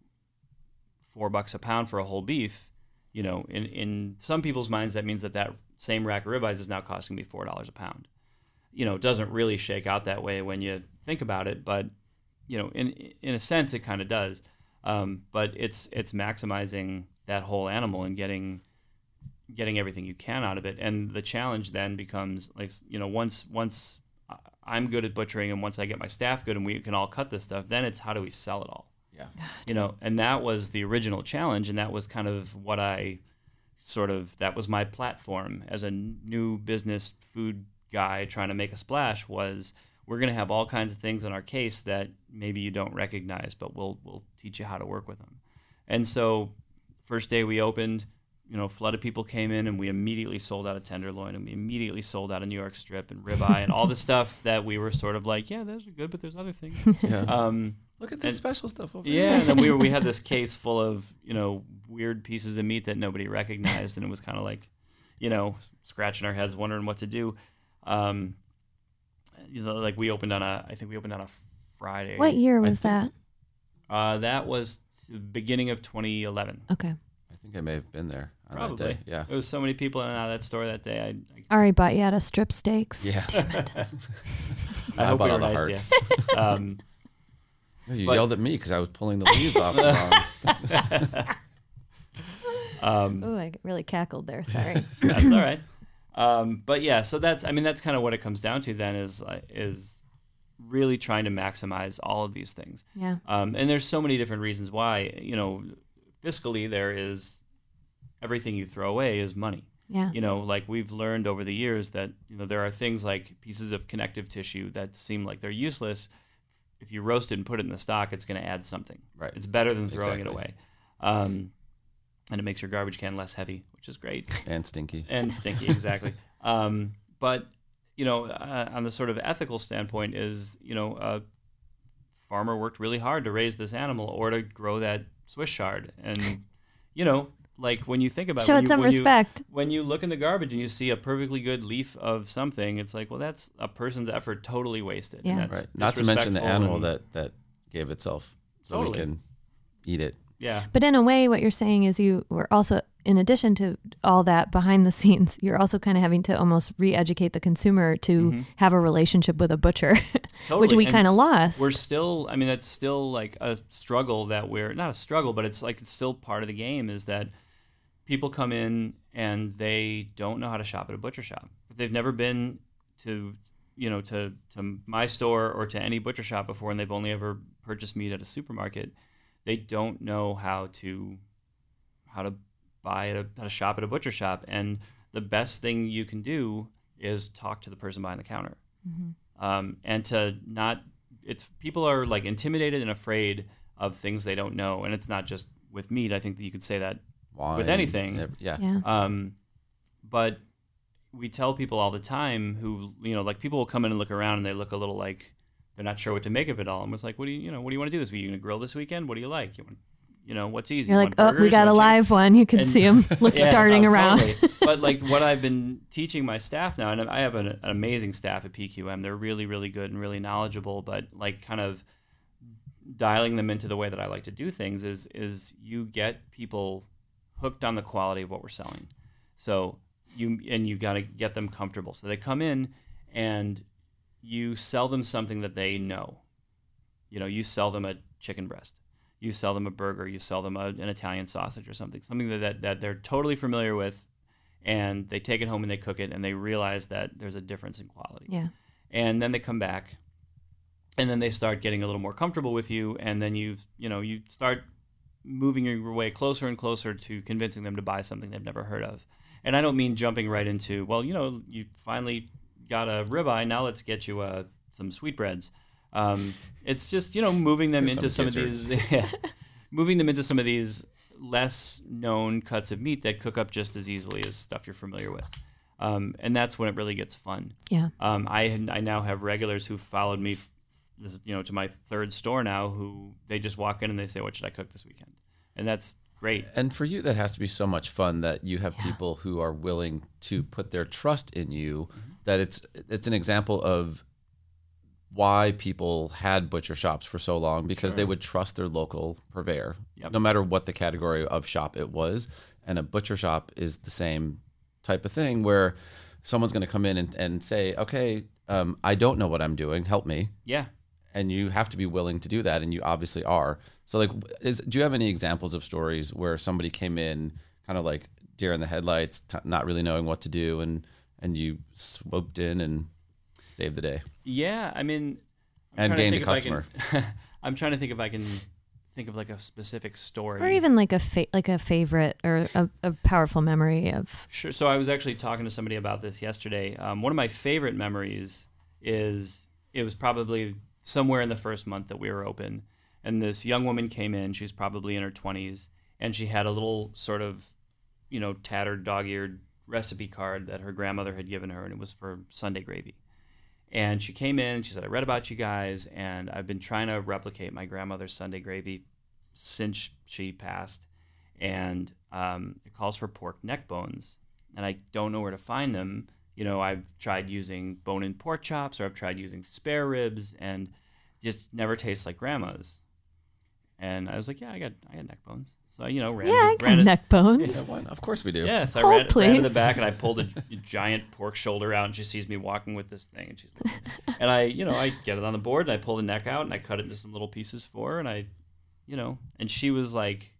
a pound for a whole beef, in some people's minds, that means that same rack of ribeyes is now costing me $4 a pound. It doesn't really shake out that way when you think about it, but, in a sense, it kind of does. But it's maximizing that whole animal and getting everything you can out of it. And the challenge then becomes like, once I'm good at butchering and once I get my staff good and we can all cut this stuff, then it's how do we sell it all? Yeah. And that was the original challenge. And that was kind of what that was my platform as a new business food guy trying to make a splash, was we're going to have all kinds of things in our case that maybe you don't recognize, but we'll teach you how to work with them. And so first day we opened, a flood of people came in, and we immediately sold out of tenderloin, and we immediately sold out of New York strip and ribeye and all the stuff that we were sort of like, yeah, those are good, but there's other things. Yeah. Look at this special stuff over here. Yeah, and then we had this case full of, weird pieces of meat that nobody recognized, and it was kind of like, scratching our heads, wondering what to do. Like we opened on a Friday. What year was that? That was the beginning of 2011. Okay. I think I may have been there on Probably. that day. Yeah. There was so many people in and out of that store that day. Ari bought you out of strip steaks. Yeah. Damn it. I hope we bought were all the nice hearts. to you. You yelled at me because I was pulling the leaves off the wrong. Oh, I really cackled there. Sorry. That's all right. But yeah, so that's kind of what it comes down to then is really trying to maximize all of these things. Yeah. And there's so many different reasons why, fiscally there is everything you throw away is money. Yeah. Like we've learned over the years that, there are things like pieces of connective tissue that seem like they're useless. If you roast it and put it in the stock, it's going to add something. Right. It's better than throwing it away. And it makes your garbage can less heavy, which is great. And stinky. Exactly. But, on the sort of ethical standpoint is, a farmer worked really hard to raise this animal or to grow that Swiss chard. And, like when you think about show it some respect. When you look in the garbage and you see a perfectly good leaf of something, it's like, well, that's a person's effort totally wasted. Yeah. And that's right. Not to mention the animal that gave itself so we can eat it. Yeah. But in a way, what you're saying is you were also, in addition to all that behind the scenes, you're also kind of having to almost re-educate the consumer to have a relationship with a butcher, which we kind of lost. We're still, it's still like a struggle that not a struggle, but it's still part of the game is that people come in and they don't know how to shop at a butcher shop. If they've never been to my store or to any butcher shop before and they've only ever purchased meat at a supermarket, they don't know how to buy how to shop at a butcher shop. And the best thing you can do is talk to the person behind the counter. And to not, people are like intimidated and afraid of things they don't know. And it's not just with meat. I think that you could say that with anything. Yeah. But we tell people all the time who, like people will come in and look around and they look a little like they're not sure what to make of it all. And it's like, what do you want to do this week? You going to grill this weekend? What do you like? What's easy? You're like, we got a live one. You can see them darting around. Totally. But like what I've been teaching my staff now, and I have an amazing staff at PQM. They're really, really good and really knowledgeable, but like kind of dialing them into the way that I like to do things is you get people hooked on the quality of what we're selling. So you got to get them comfortable. So they come in and you sell them something that they know. You know, you sell them a chicken breast, you sell them a burger, you sell them an Italian sausage or something that they're totally familiar with, and they take it home and they cook it and they realize that there's a difference in quality. Yeah. And then they come back and then they start getting a little more comfortable with you, and then you start moving your way closer and closer to convincing them to buy something they've never heard of. And I don't mean jumping right into, well, you finally got a ribeye, now let's get you some sweetbreads. It's just, moving them into some of these, moving them into some of these less known cuts of meat that cook up just as easily as stuff you're familiar with. And that's when it really gets fun. Yeah. I now have regulars who followed me, to my third store now, who they just walk in and they say, what should I cook this weekend? And that's great. And for you, that has to be so much fun that you have people who are willing to put their trust in you, that it's an example of why people had butcher shops for so long, because they would trust their local purveyor, no matter what the category of shop it was. And a butcher shop is the same type of thing, where someone's going to come in and say, okay, I don't know what I'm doing, help me. Yeah. And you have to be willing to do that, and you obviously are. So, do you have any examples of stories where somebody came in kind of like deer in the headlights, not really knowing what to do, and you swooped in and saved the day? Yeah, I mean, and gained a customer. I'm trying to think if I can think of like a specific story, or even like a favorite or a powerful memory of. Sure. So I was actually talking to somebody about this yesterday. One of my favorite memories is it was probably somewhere in the first month that we were open, and this young woman came in. She was probably in her 20s, and she had a little sort of, tattered dog-eared recipe card that her grandmother had given her, and it was for Sunday gravy. And she came in and she said, I read about you guys, and I've been trying to replicate my grandmother's Sunday gravy since she passed. And it calls for pork neck bones, and I don't know where to find them. I've tried using bone-in pork chops, or I've tried using spare ribs, and just never tastes like grandma's. And I was like, yeah, I got neck bones. So I, ran neck bones. Yeah, of course we do. Yes, I ran to the back and I pulled a giant pork shoulder out, and she sees me walking with this thing, and she's looking. And I get it on the board, and I pull the neck out, and I cut it into some little pieces for her, and and she was like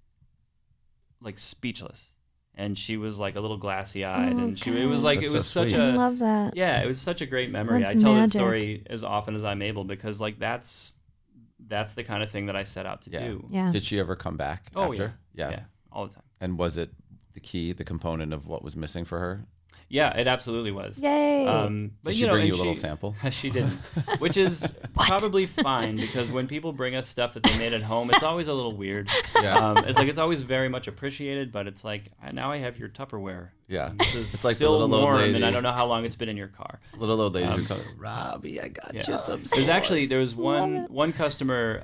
speechless. And she was like a little glassy eyed, and it was like, That's it was so such sweet. a, I love that. yeah, it was such a great memory. That's I tell magic. that story as often as I'm able, because that's the kind of thing that I set out to do. Yeah. Did she ever come back after? Yeah, all the time. And was it the component of what was missing for her? Yeah, it absolutely was. Yay. But Did she bring you a little she, sample? She didn't, which is probably fine, because when people bring us stuff that they made at home, it's always a little weird. Yeah. It's always very much appreciated, but it's like, now I have your Tupperware. Yeah. This is It's like the still little old warm, lady. and I don't know how long it's been in your car. Little old lady who comes, Robbie, I got you some sauce. There was one customer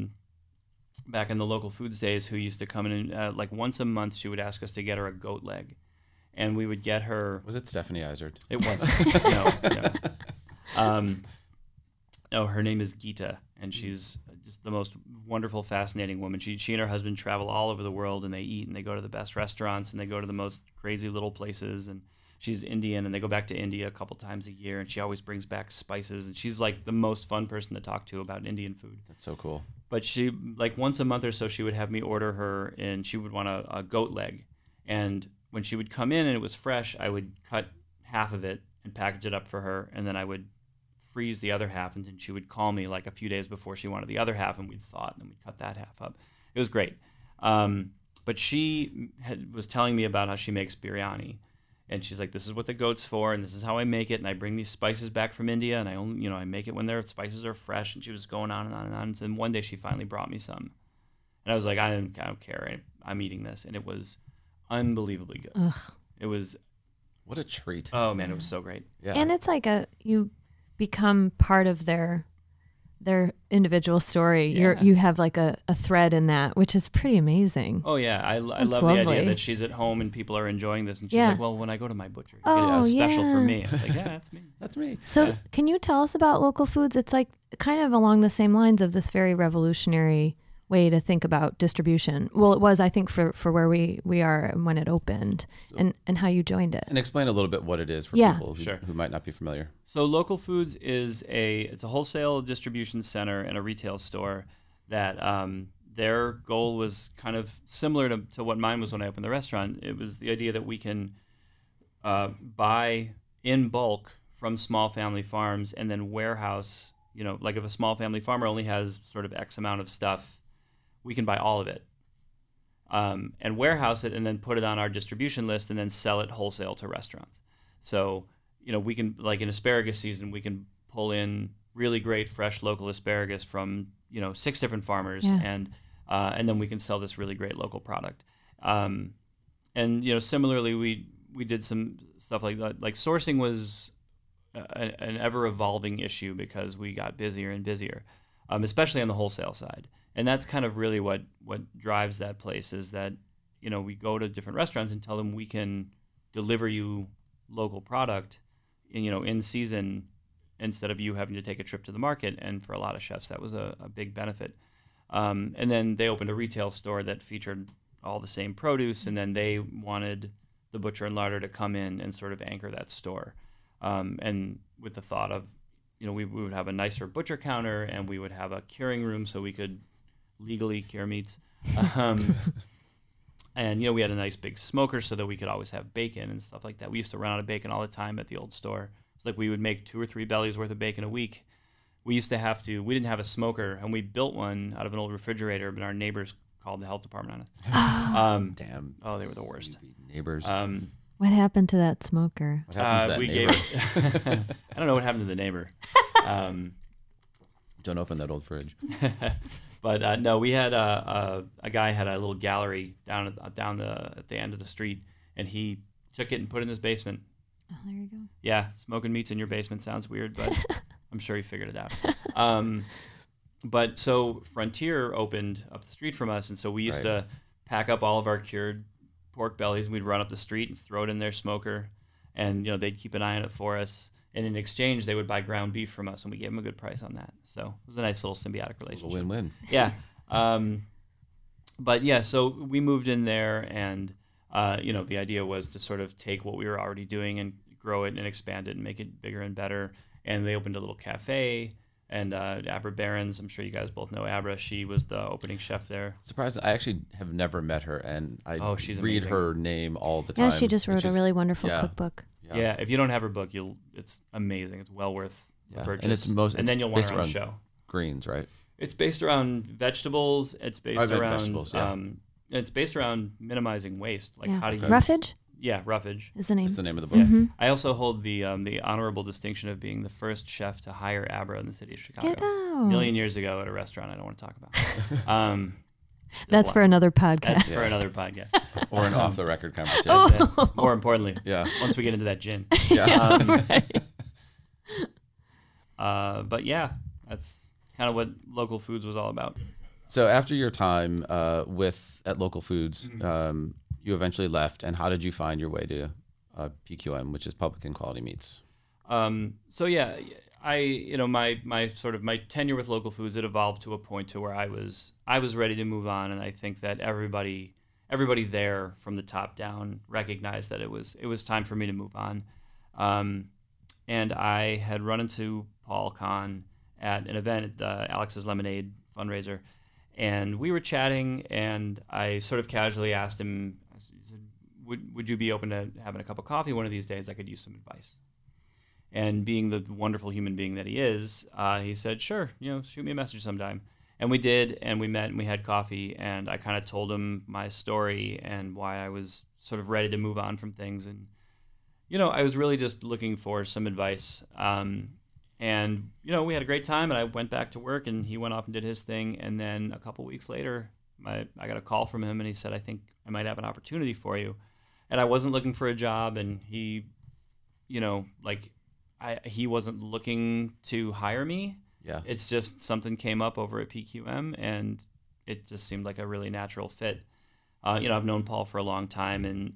back in the local foods days who used to come in and like once a month she would ask us to get her a goat leg, and we would get her. Was it Stephanie Izard? It wasn't. No. No, her name is Gita, and she's just the most wonderful, fascinating woman. She and her husband travel all over the world, and they eat, and they go to the best restaurants, and they go to the most crazy little places. And she's Indian, and they go back to India a couple times a year, and she always brings back spices, and she's like the most fun person to talk to about Indian food. That's so cool. But she, like once a month or so, she would have me order her, and she would want a goat leg. And when she would come in and it was fresh, I would cut half of it and package it up for her, and then I would freeze the other half, and then she would call me like a few days before she wanted the other half, and we'd thaw it, and then we'd cut that half up. It was great. But she was telling me about how she makes biryani. And she's like, this is what the goat's for, and this is how I make it, and I bring these spices back from India, and I only, I make it when their spices are fresh. And she was going on and on and on. And then one day she finally brought me some, and I was like, I don't care, I'm eating this, and it was unbelievably good. Ugh. It was, what a treat. Oh man, it was so great. Yeah. And it's like you become part of their individual story. Yeah. You have like a thread in that, which is pretty amazing. Oh yeah, I love lovely. the idea that she's at home and people are enjoying this, and she's Yeah. like, well, when I go to my butcher, Oh, it's special for yeah. me. I was like, yeah, that's me. That's me. So can you tell us about local foods? It's like kind of along the same lines of this very revolutionary way to think about distribution. Well, it was, I think, for where we are when it opened, and how you joined it. And explain a little bit what it is for people who might not be familiar. So Local Foods is it's a wholesale distribution center and a retail store that their goal was kind of similar to what mine was when I opened the restaurant. It was the idea that we can buy in bulk from small family farms and then warehouse, like if a small family farmer only has sort of X amount of stuff, we can buy all of it and warehouse it and then put it on our distribution list and then sell it wholesale to restaurants. So, we can, like in asparagus season, we can pull in really great fresh local asparagus from, 6 different farmers and then we can sell this really great local product. And, similarly, we did some stuff like that. Like sourcing was an ever-evolving issue because we got busier and busier, especially on the wholesale side. And that's kind of really what drives that place is that, we go to different restaurants and tell them we can deliver you local product, in season instead of you having to take a trip to the market. And for a lot of chefs, that was a big benefit. And then they opened a retail store that featured all the same produce, and then they wanted the butcher and larder to come in and sort of anchor that store. And with the thought of, we would have a nicer butcher counter and we would have a curing room so we could legally cure meats. And, we had a nice big smoker so that we could always have bacon and stuff like that. We used to run out of bacon all the time at the old store. It's like we would make 2 or 3 bellies worth of bacon a week. We didn't have a smoker, and we built one out of an old refrigerator, but our neighbors called the health department on us. Damn. Oh, they were the worst. Neighbors. What happened to that smoker? What happened to that neighbor? I don't know what happened to the neighbor. Don't open that old fridge. But no, we had a guy had a little gallery down at the end of the street, and he took it and put it in his basement. Oh, there you go. Yeah, smoking meats in your basement sounds weird, but I'm sure he figured it out. But so Frontier opened up the street from us, and so we used to pack up all of our cured pork bellies, and we'd run up the street and throw it in their smoker, and they'd keep an eye on it for us. And in exchange, they would buy ground beef from us, and we gave them a good price on that. So it was a nice little symbiotic relationship. A win-win. Yeah. But yeah, so we moved in there, and the idea was to sort of take what we were already doing and grow it and expand it and make it bigger and better. And they opened a little cafe. And Abra Behrens, I'm sure you guys both know Abra. She was the opening chef there. Surprised, I actually have never met her, and she's read amazing. her name all the time. Yeah, she just wrote a really wonderful cookbook. Yeah, if you don't have her book, it's amazing. It's well worth the purchase. And then you'll want her on the show. Greens, right? It's based around vegetables. It's based around vegetables, it's based around minimizing waste. Like how do you Roughage? Yeah, Roughage is the name. That's the name of the book. Mm-hmm. I also hold the honorable distinction of being the first chef to hire Abra in the city of Chicago. Get out. A million years ago at a restaurant I don't want to talk about. That's for another podcast. That's for another podcast. Or an off-the-record conversation. More importantly, once we get into that gin. But yeah, that's kind of what Local Foods was all about. So after your time at Local Foods, you eventually left, and how did you find your way to PQM, which is Public and Quality Meats? So yeah, my sort of my tenure with Local Foods, it evolved to a point to where I was ready to move on, and I think that everybody there from the top down recognized that it was time for me to move on. And I had run into Paul Kahn at an event at the Alex's Lemonade fundraiser, and we were chatting, and I sort of casually asked him, I said, would you be open to having a cup of coffee one of these days? I could use some advice. And being the wonderful human being that he is, he said, sure, shoot me a message sometime. And we did, and we met, and we had coffee, and I kind of told him my story and why I was sort of ready to move on from things. And, I was really just looking for some advice. And, we had a great time, and I went back to work, and he went off and did his thing. And then a couple weeks later, I got a call from him, and he said, I think I might have an opportunity for you. And I wasn't looking for a job, and he, he wasn't looking to hire me. Yeah. It's just something came up over at PQM, and it just seemed like a really natural fit. I've known Paul for a long time, and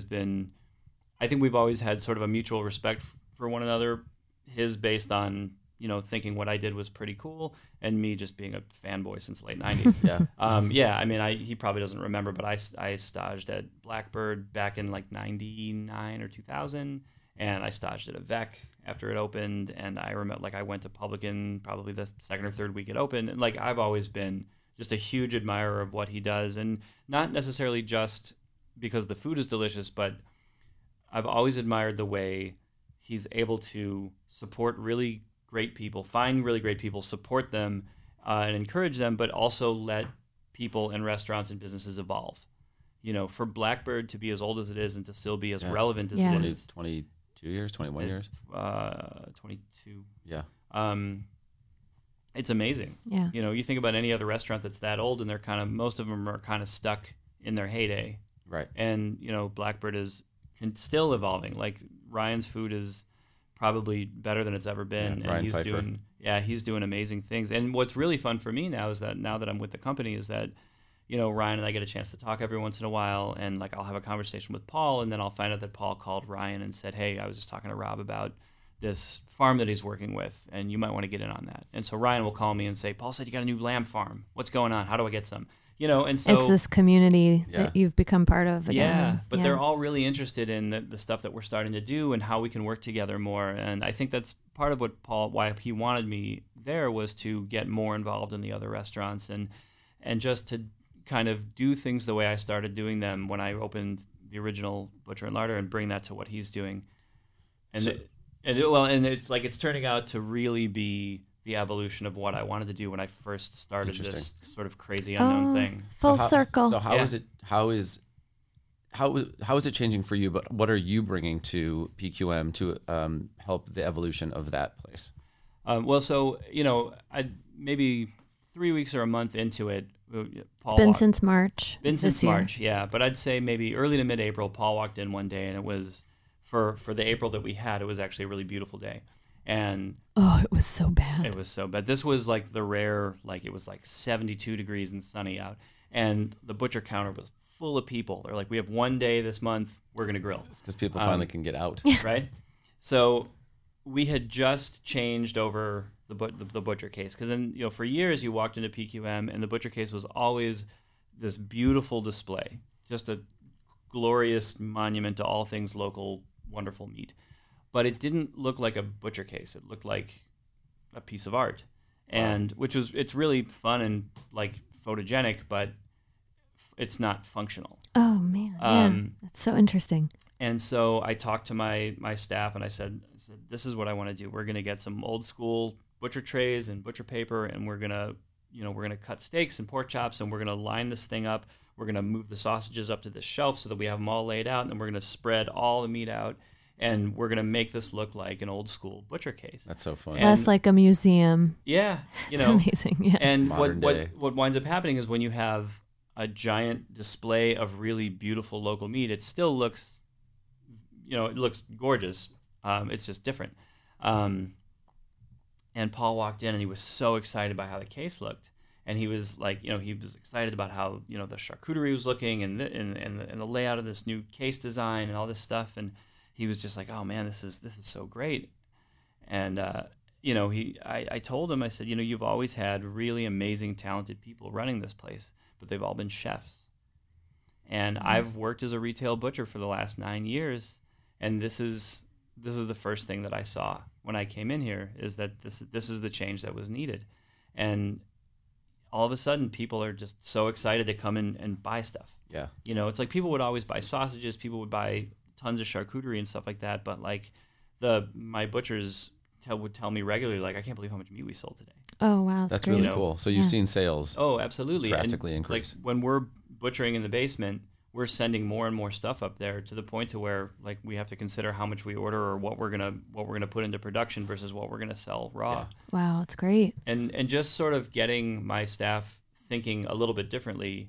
I think we've always had sort of a mutual respect for one another. His based on, thinking what I did was pretty cool, and me just being a fanboy since the late 90s. I mean, he probably doesn't remember, but I staged at Blackbird back in like 99 or 2000, and I staged at a VEC after it opened, and I remember like I went to Publican probably the second or third week it opened, and like I've always been just a huge admirer of what he does, and not necessarily just because the food is delicious, but I've always admired the way he's able to support really great people, find really great people, support them, and encourage them, but also let people and restaurants and businesses evolve. For Blackbird to be as old as it is and to still be as relevant as it is. 22 years, 21 years? 22. Yeah. It's amazing. Yeah. You think about any other restaurant that's that old, and they're most of them are kind of stuck in their heyday. Right. And, Blackbird is still evolving. Like Ryan's food is probably better than it's ever been. Yeah, Ryan Pfeiffer. He's doing amazing things. And what's really fun for me now is that now that I'm with the company is that, Ryan and I get a chance to talk every once in a while, and like I'll have a conversation with Paul, and then I'll find out that Paul called Ryan and said, hey, I was just talking to Rob about this farm that he's working with, and you might want to get in on that. And so Ryan will call me and say, Paul said you got a new lamb farm. What's going on? How do I get some? And so it's this community that you've become part of again. Yeah, but they're all really interested in the stuff that we're starting to do and how we can work together more. And I think that's part of what why he wanted me there, was to get more involved in the other restaurants and just to kind of do things the way I started doing them when I opened the original Butcher and Larder, and bring that to what he's doing. And it's like it's turning out to really be the evolution of what I wanted to do when I first started this sort of crazy unknown thing. Full circle. So how is it? How is it changing for you? But what are you bringing to PQM to help the evolution of that place? I maybe 3 weeks or a month into it. It's been since March. Yeah. But I'd say maybe early to mid-April, Paul walked in one day, and it was for the April that we had. It was actually a really beautiful day. And it was so bad. It was so bad. This was like the rare, like it was like 72 degrees and sunny out, and the butcher counter was full of people. They're like, we have one day this month, we're gonna grill. It's because people finally can get out, right? So we had just changed over the butcher case, because then for years you walked into PQM and the butcher case was always this beautiful display, just a glorious monument to all things local, wonderful meat. But it didn't look like a butcher case. It looked like a piece of art, and it's really fun and like photogenic, but it's not functional. Oh man, that's so interesting. And so I talked to my staff, and I said, this is what I want to do. We're gonna get some old school butcher trays and butcher paper, and we're gonna cut steaks and pork chops, and we're gonna line this thing up. We're gonna move the sausages up to this shelf so that we have them all laid out, and then we're gonna spread all the meat out. And we're going to make this look like an old school butcher case. That's so fun. Less like a museum. Yeah. It's amazing. Yeah. And what winds up happening is when you have a giant display of really beautiful local meat, it still looks, it looks gorgeous. It's just different. And Paul walked in, and he was so excited by how the case looked. And he was like, he was excited about how, the charcuterie was looking and the layout of this new case design and all this stuff. And he was just like, oh man, this is so great. And, I told him, I said, you've always had really amazing, talented people running this place, but they've all been chefs. And I've worked as a retail butcher for the last 9 years. And this is the first thing that I saw when I came in here, is that this is the change that was needed. And all of a sudden people are just so excited to come in and buy stuff. Yeah. It's like people would always buy sausages, people would buy tons of charcuterie and stuff like that, but like my butchers would tell me regularly, like, I can't believe how much meat we sold today. Oh wow, that's really cool. So you've seen sales absolutely drastically increase. Like when we're butchering in the basement, we're sending more and more stuff up there, to the point to where like we have to consider how much we order or what we're gonna put into production versus what we're gonna sell raw. Yeah. Wow, it's great. And just sort of getting my staff thinking a little bit differently.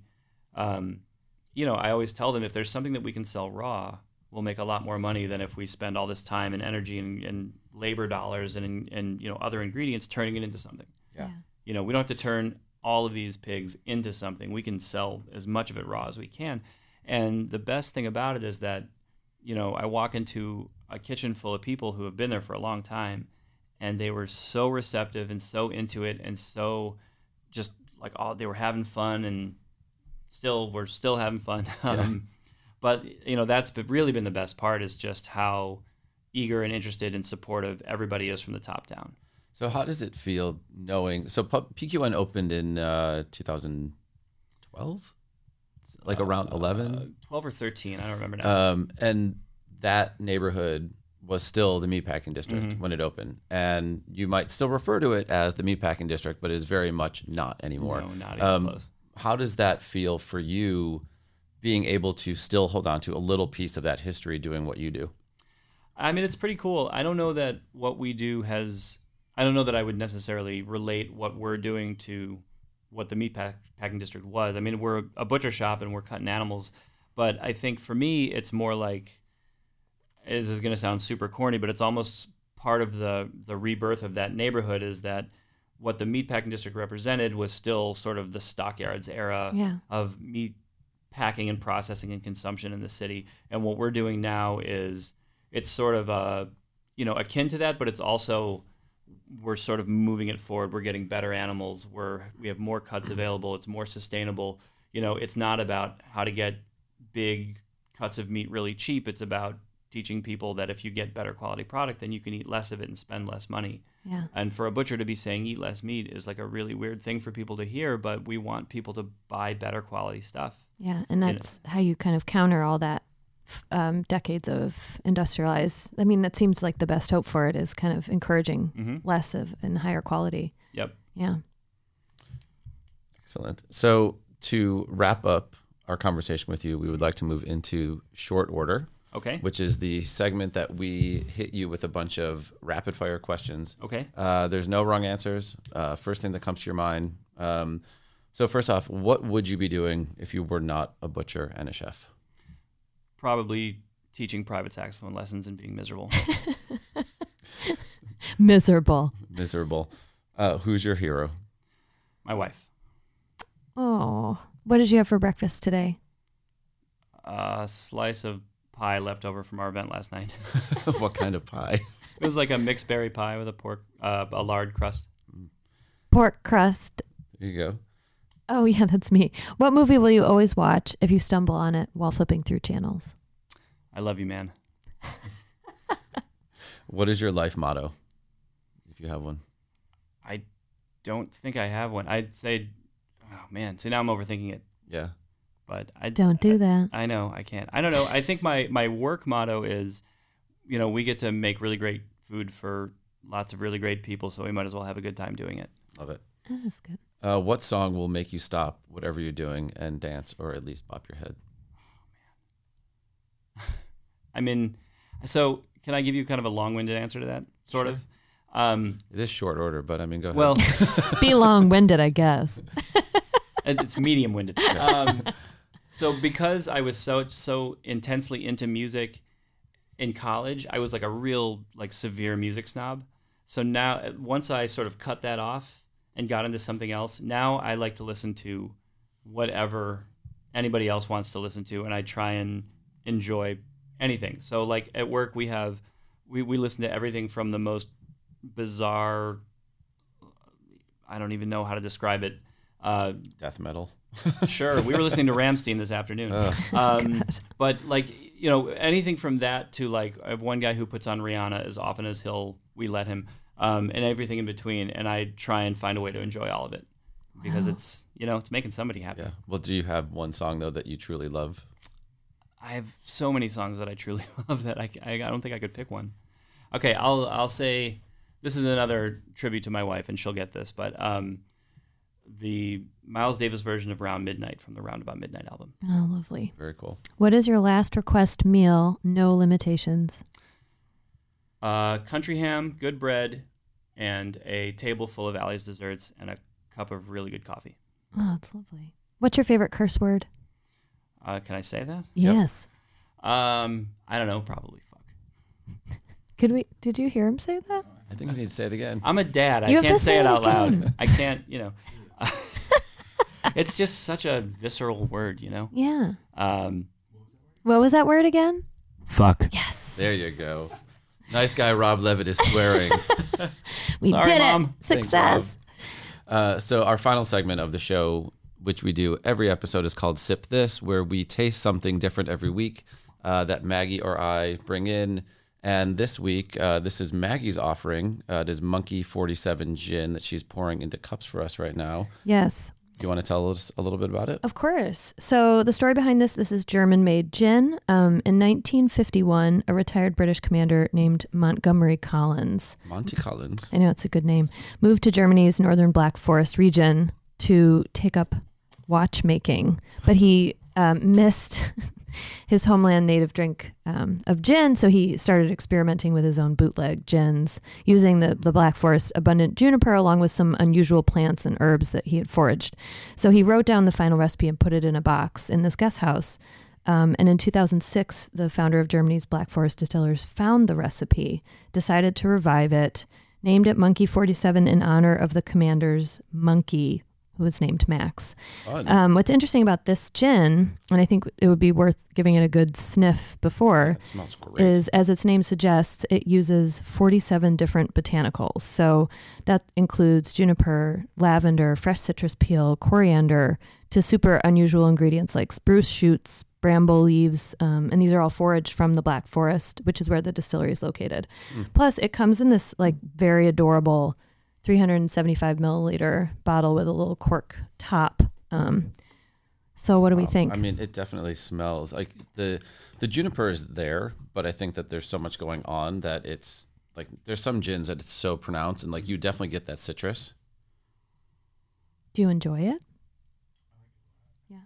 I always tell them, if there's something that we can sell raw, we'll make a lot more money than if we spend all this time and energy and labor dollars and other ingredients turning it into something. Yeah. We don't have to turn all of these pigs into something. We can sell as much of it raw as we can. And the best thing about it is that, I walk into a kitchen full of people who have been there for a long time, and they were so receptive and so into it, and so just like they were having fun, and we're still having fun. But that's really been the best part, is just how eager and interested and supportive everybody is from the top down. So how does it feel knowing? So PQN opened in 2012, like around 11, 12 or 13. I don't remember now. And that neighborhood was still the meatpacking district when it opened, and you might still refer to it as the meatpacking district, but it is very much not anymore. No, not even close. How does that feel for you, being able to still hold on to a little piece of that history doing what you do? I mean, it's pretty cool. I don't know that what we do I don't know that I would necessarily relate what we're doing to what the meatpacking district was. I mean, we're a butcher shop and we're cutting animals, but I think for me, it's more like, this is going to sound super corny, but it's almost part of the rebirth of that neighborhood, is that what the meatpacking district represented was still sort of the stockyards era of meat packing and processing and consumption in the city. And what we're doing now is, it's sort of akin to that, but it's also, we're sort of moving it forward. We're getting better animals. We have more cuts available. It's more sustainable. It's not about how to get big cuts of meat really cheap. It's about teaching people that if you get better quality product, then you can eat less of it and spend less money. Yeah. And for a butcher to be saying eat less meat is like a really weird thing for people to hear, but we want people to buy better quality stuff. Yeah, and that's how you kind of counter all that decades of industrialized. I mean, that seems like the best hope for it is kind of encouraging less of and higher quality. Yep. Yeah. Excellent. So to wrap up our conversation with you, we would like to move into short order. Okay. Which is the segment that we hit you with a bunch of rapid fire questions. Okay. There's no wrong answers. First thing that comes to your mind. So first off, what would you be doing if you were not a butcher and a chef? Probably teaching private saxophone lessons and being miserable. Miserable. Who's your hero? My wife. Oh, what did you have for breakfast today? A slice of pie left over from our event last night. What kind of pie? It was like a mixed berry pie with a lard crust. Pork crust. There you go. Oh yeah, that's me. What movie will you always watch if you stumble on it while flipping through channels? I love you, man. What is your life motto, if you have one? I don't think I have one. I'd say, oh man, see now I'm overthinking it. Yeah. But don't do that. I know I can't. I don't know. I think my work motto is, we get to make really great food for lots of really great people, so we might as well have a good time doing it. Love it. That's good. What song will make you stop whatever you're doing and dance, or at least bop your head? Oh man. I mean, so can I give you kind of a long-winded answer to that? Sort Sure. of. It is short order, but I mean, go ahead. Well, be long-winded, I guess. It's medium-winded. So because I was so intensely into music in college, I was like a real severe music snob. So now once I sort of cut that off and got into something else, now I like to listen to whatever anybody else wants to listen to, and I try and enjoy anything. So like at work we listen to everything from the most bizarre, I don't even know how to describe it. Death metal. Sure, we were listening to Rammstein this afternoon. But anything from that to I have one guy who puts on Rihanna as often as we let him, and everything in between. And I try and find a way to enjoy all of it because it's making somebody happy. Yeah. Well, do you have one song though that you truly love? I have so many songs that I truly love that I don't think I could pick one. Okay, I'll say this is another tribute to my wife, and she'll get this, but the Miles Davis version of Round Midnight from the Roundabout Midnight album. Oh, lovely. Very cool. What is your last request meal? No limitations. Country ham, good bread, and a table full of Allie's desserts and a cup of really good coffee. Oh, that's lovely. What's your favorite curse word? Can I say that? Yes. Yep. I don't know, probably fuck. Did you hear him say that? I think you need to say it again. I'm a dad. You I can't say it out again. loud. I can't, It's just such a visceral word, Yeah. What was that word again? Fuck. Yes. There you go. Nice guy Rob Levitt is swearing. We Sorry, did Mom. it. Success. So our final segment of the show, which we do every episode, is called Sip This, where we taste something different every week that Maggie or I bring in. And this week, this is Maggie's offering. It is Monkey 47 gin that she's pouring into cups for us right now. Yes. Do you want to tell us a little bit about it? Of course. So the story behind this is German-made gin. In 1951, a retired British commander named Montgomery Collins. Monty Collins. I know it's a good name. Moved to Germany's northern Black Forest region to take up watchmaking, but he missed his homeland native drink of gin, so he started experimenting with his own bootleg gins using the Black Forest abundant juniper along with some unusual plants and herbs that he had foraged. So he wrote down the final recipe and put it in a box in this guest house. And in 2006, the founder of Germany's Black Forest Distillers found the recipe, decided to revive it, named it Monkey 47 in honor of the commander's monkey, who was named Max. What's interesting about this gin, and I think it would be worth giving it a good sniff before, It smells great. is, as its name suggests, it uses 47 different botanicals. So that includes juniper, lavender, fresh citrus peel, coriander, to super unusual ingredients like spruce shoots, bramble leaves, and these are all foraged from the Black Forest, which is where the distillery is located. Plus, it comes in this like very adorable 375 milliliter bottle with a little cork top. So what do we think? I mean, it definitely smells like the juniper is there, but I think that there's so much going on that it's like there's some gins that it's so pronounced, and like you definitely get that citrus. Do you enjoy it? Yeah.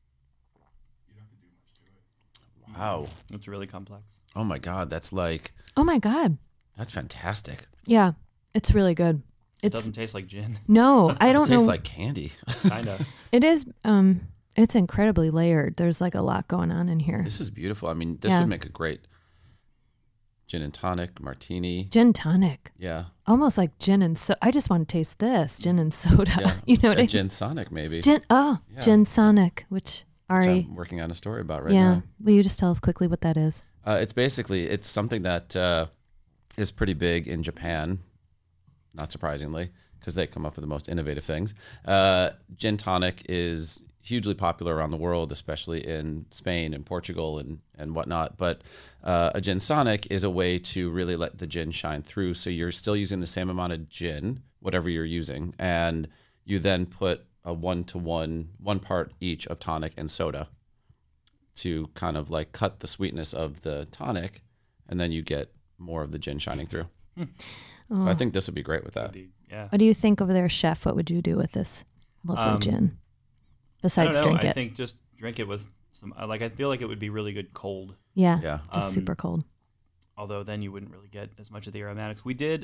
Wow. It's really complex. Oh my God, that's like Oh my God. that's fantastic. Yeah, it's really good. It doesn't taste like gin. No, I don't It tastes know. like candy. Kinda. It is. It's incredibly layered. There's like a lot going on in here. This is beautiful. I mean, this Yeah. would make a great gin and tonic, martini. Gin tonic, Yeah. almost like gin and so. I just want to taste this gin and soda. Yeah. You know what I A mean? gin sonic maybe. Gin. Oh, Yeah. gin sonic, which which Ari. I'm working on a story about right Yeah. now. Will you just tell us quickly what that is? It's something that is pretty big in Japan, not surprisingly, because they come up with the most innovative things. Gin tonic is hugely popular around the world, especially in Spain and Portugal and whatnot. But a gin sonic is a way to really let the gin shine through. So you're still using the same amount of gin, whatever you're using, and you then put a 1-to-1, 1 part each of tonic and soda to kind of like cut the sweetness of the tonic, and then you get more of the gin shining through. So I think this would be great with that. Yeah. What do you think over there, chef? What would you do with this lovely gin? Besides I don't know. drink I it. think just drink it with some. I feel like it would be really good cold. Yeah. Yeah. Just super cold. Although then you wouldn't really get as much of the aromatics. We did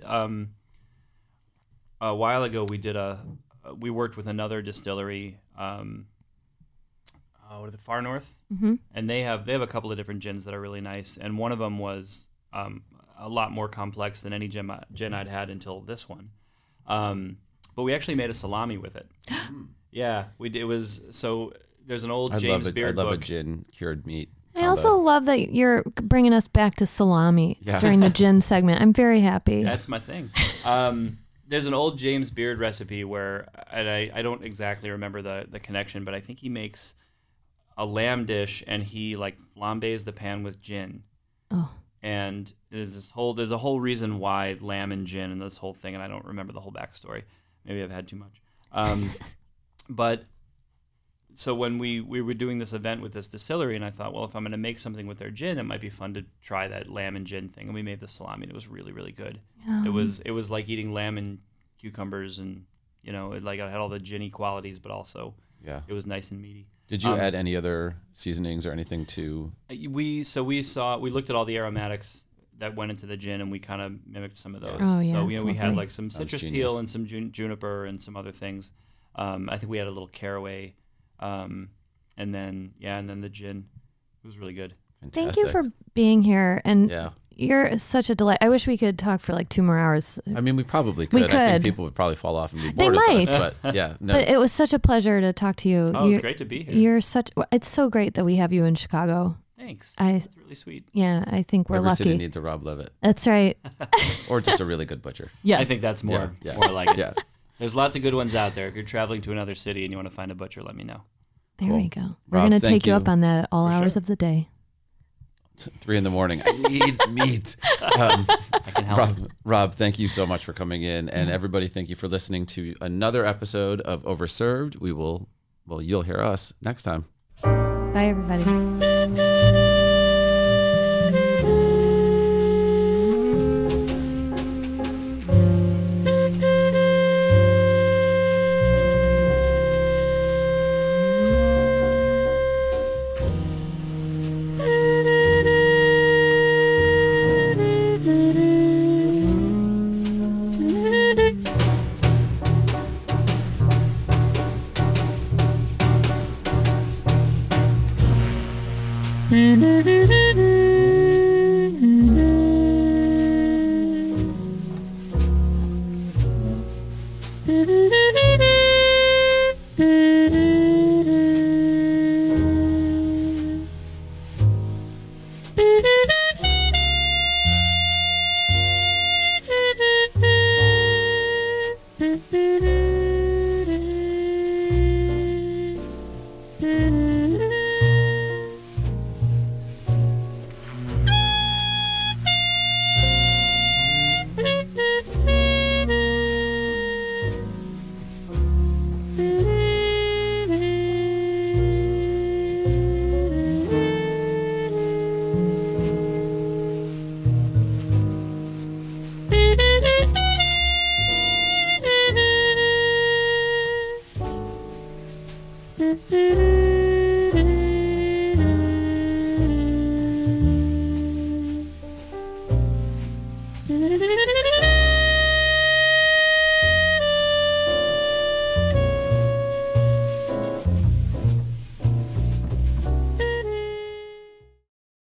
a while ago. We worked with another distillery. What are the Far North? Mm-hmm. And they have a couple of different gins that are really nice. And one of them was a lot more complex than any gin I'd had until this one. But we actually made a salami with it. Yeah, we did. It was so. There's an old James Beard I love book. a gin cured meat. I also love that you're bringing us back to salami Yeah. during the gin segment. I'm very happy. That's my thing. There's an old James Beard recipe where, and I don't exactly remember the connection, but I think he makes a lamb dish and he like flambés the pan with gin. Oh. And there's a whole reason why lamb and gin and this whole thing, and I don't remember the whole backstory. Maybe I've had too much. But so when we were doing this event with this distillery, and I thought, well, if I'm going to make something with their gin, it might be fun to try that lamb and gin thing. And we made the salami, and it was really, really good. It was like eating lamb and cucumbers, and it had all the ginny qualities, but also it was nice and meaty. Did you add any other seasonings or anything to? We looked at all the aromatics that went into the gin, and we kind of mimicked some of those. Oh, yeah, so it's we had lovely. like some citrus genius. peel and some juniper and some other things. I think we had a little caraway, and then the gin. It was really good. Thank Fantastic. you for being here. And Yeah. you're such a delight. I wish we could talk for like 2 more hours. I mean, we probably could. I could. think people would probably fall off and be They bored of might. us. But yeah, no. But it was such a pleasure to talk to you. Oh, it was great to be here. It's so great that we have you in Chicago. Thanks. That's really sweet. Yeah, I think we're Every lucky. city needs a Rob Levitt. That's right. Or just a really good butcher. Yes. I think that's more like it. Yeah. There's lots of good ones out there. If you're traveling to another city and you want to find a butcher, let me know. There we go. We're going to take you up on that at all hours of the day. 3 a.m. I need meat. I can help. Rob, thank you so much for coming in. And everybody, thank you for listening to another episode of Overserved. You'll hear us next time. Bye, everybody. Mm-hmm.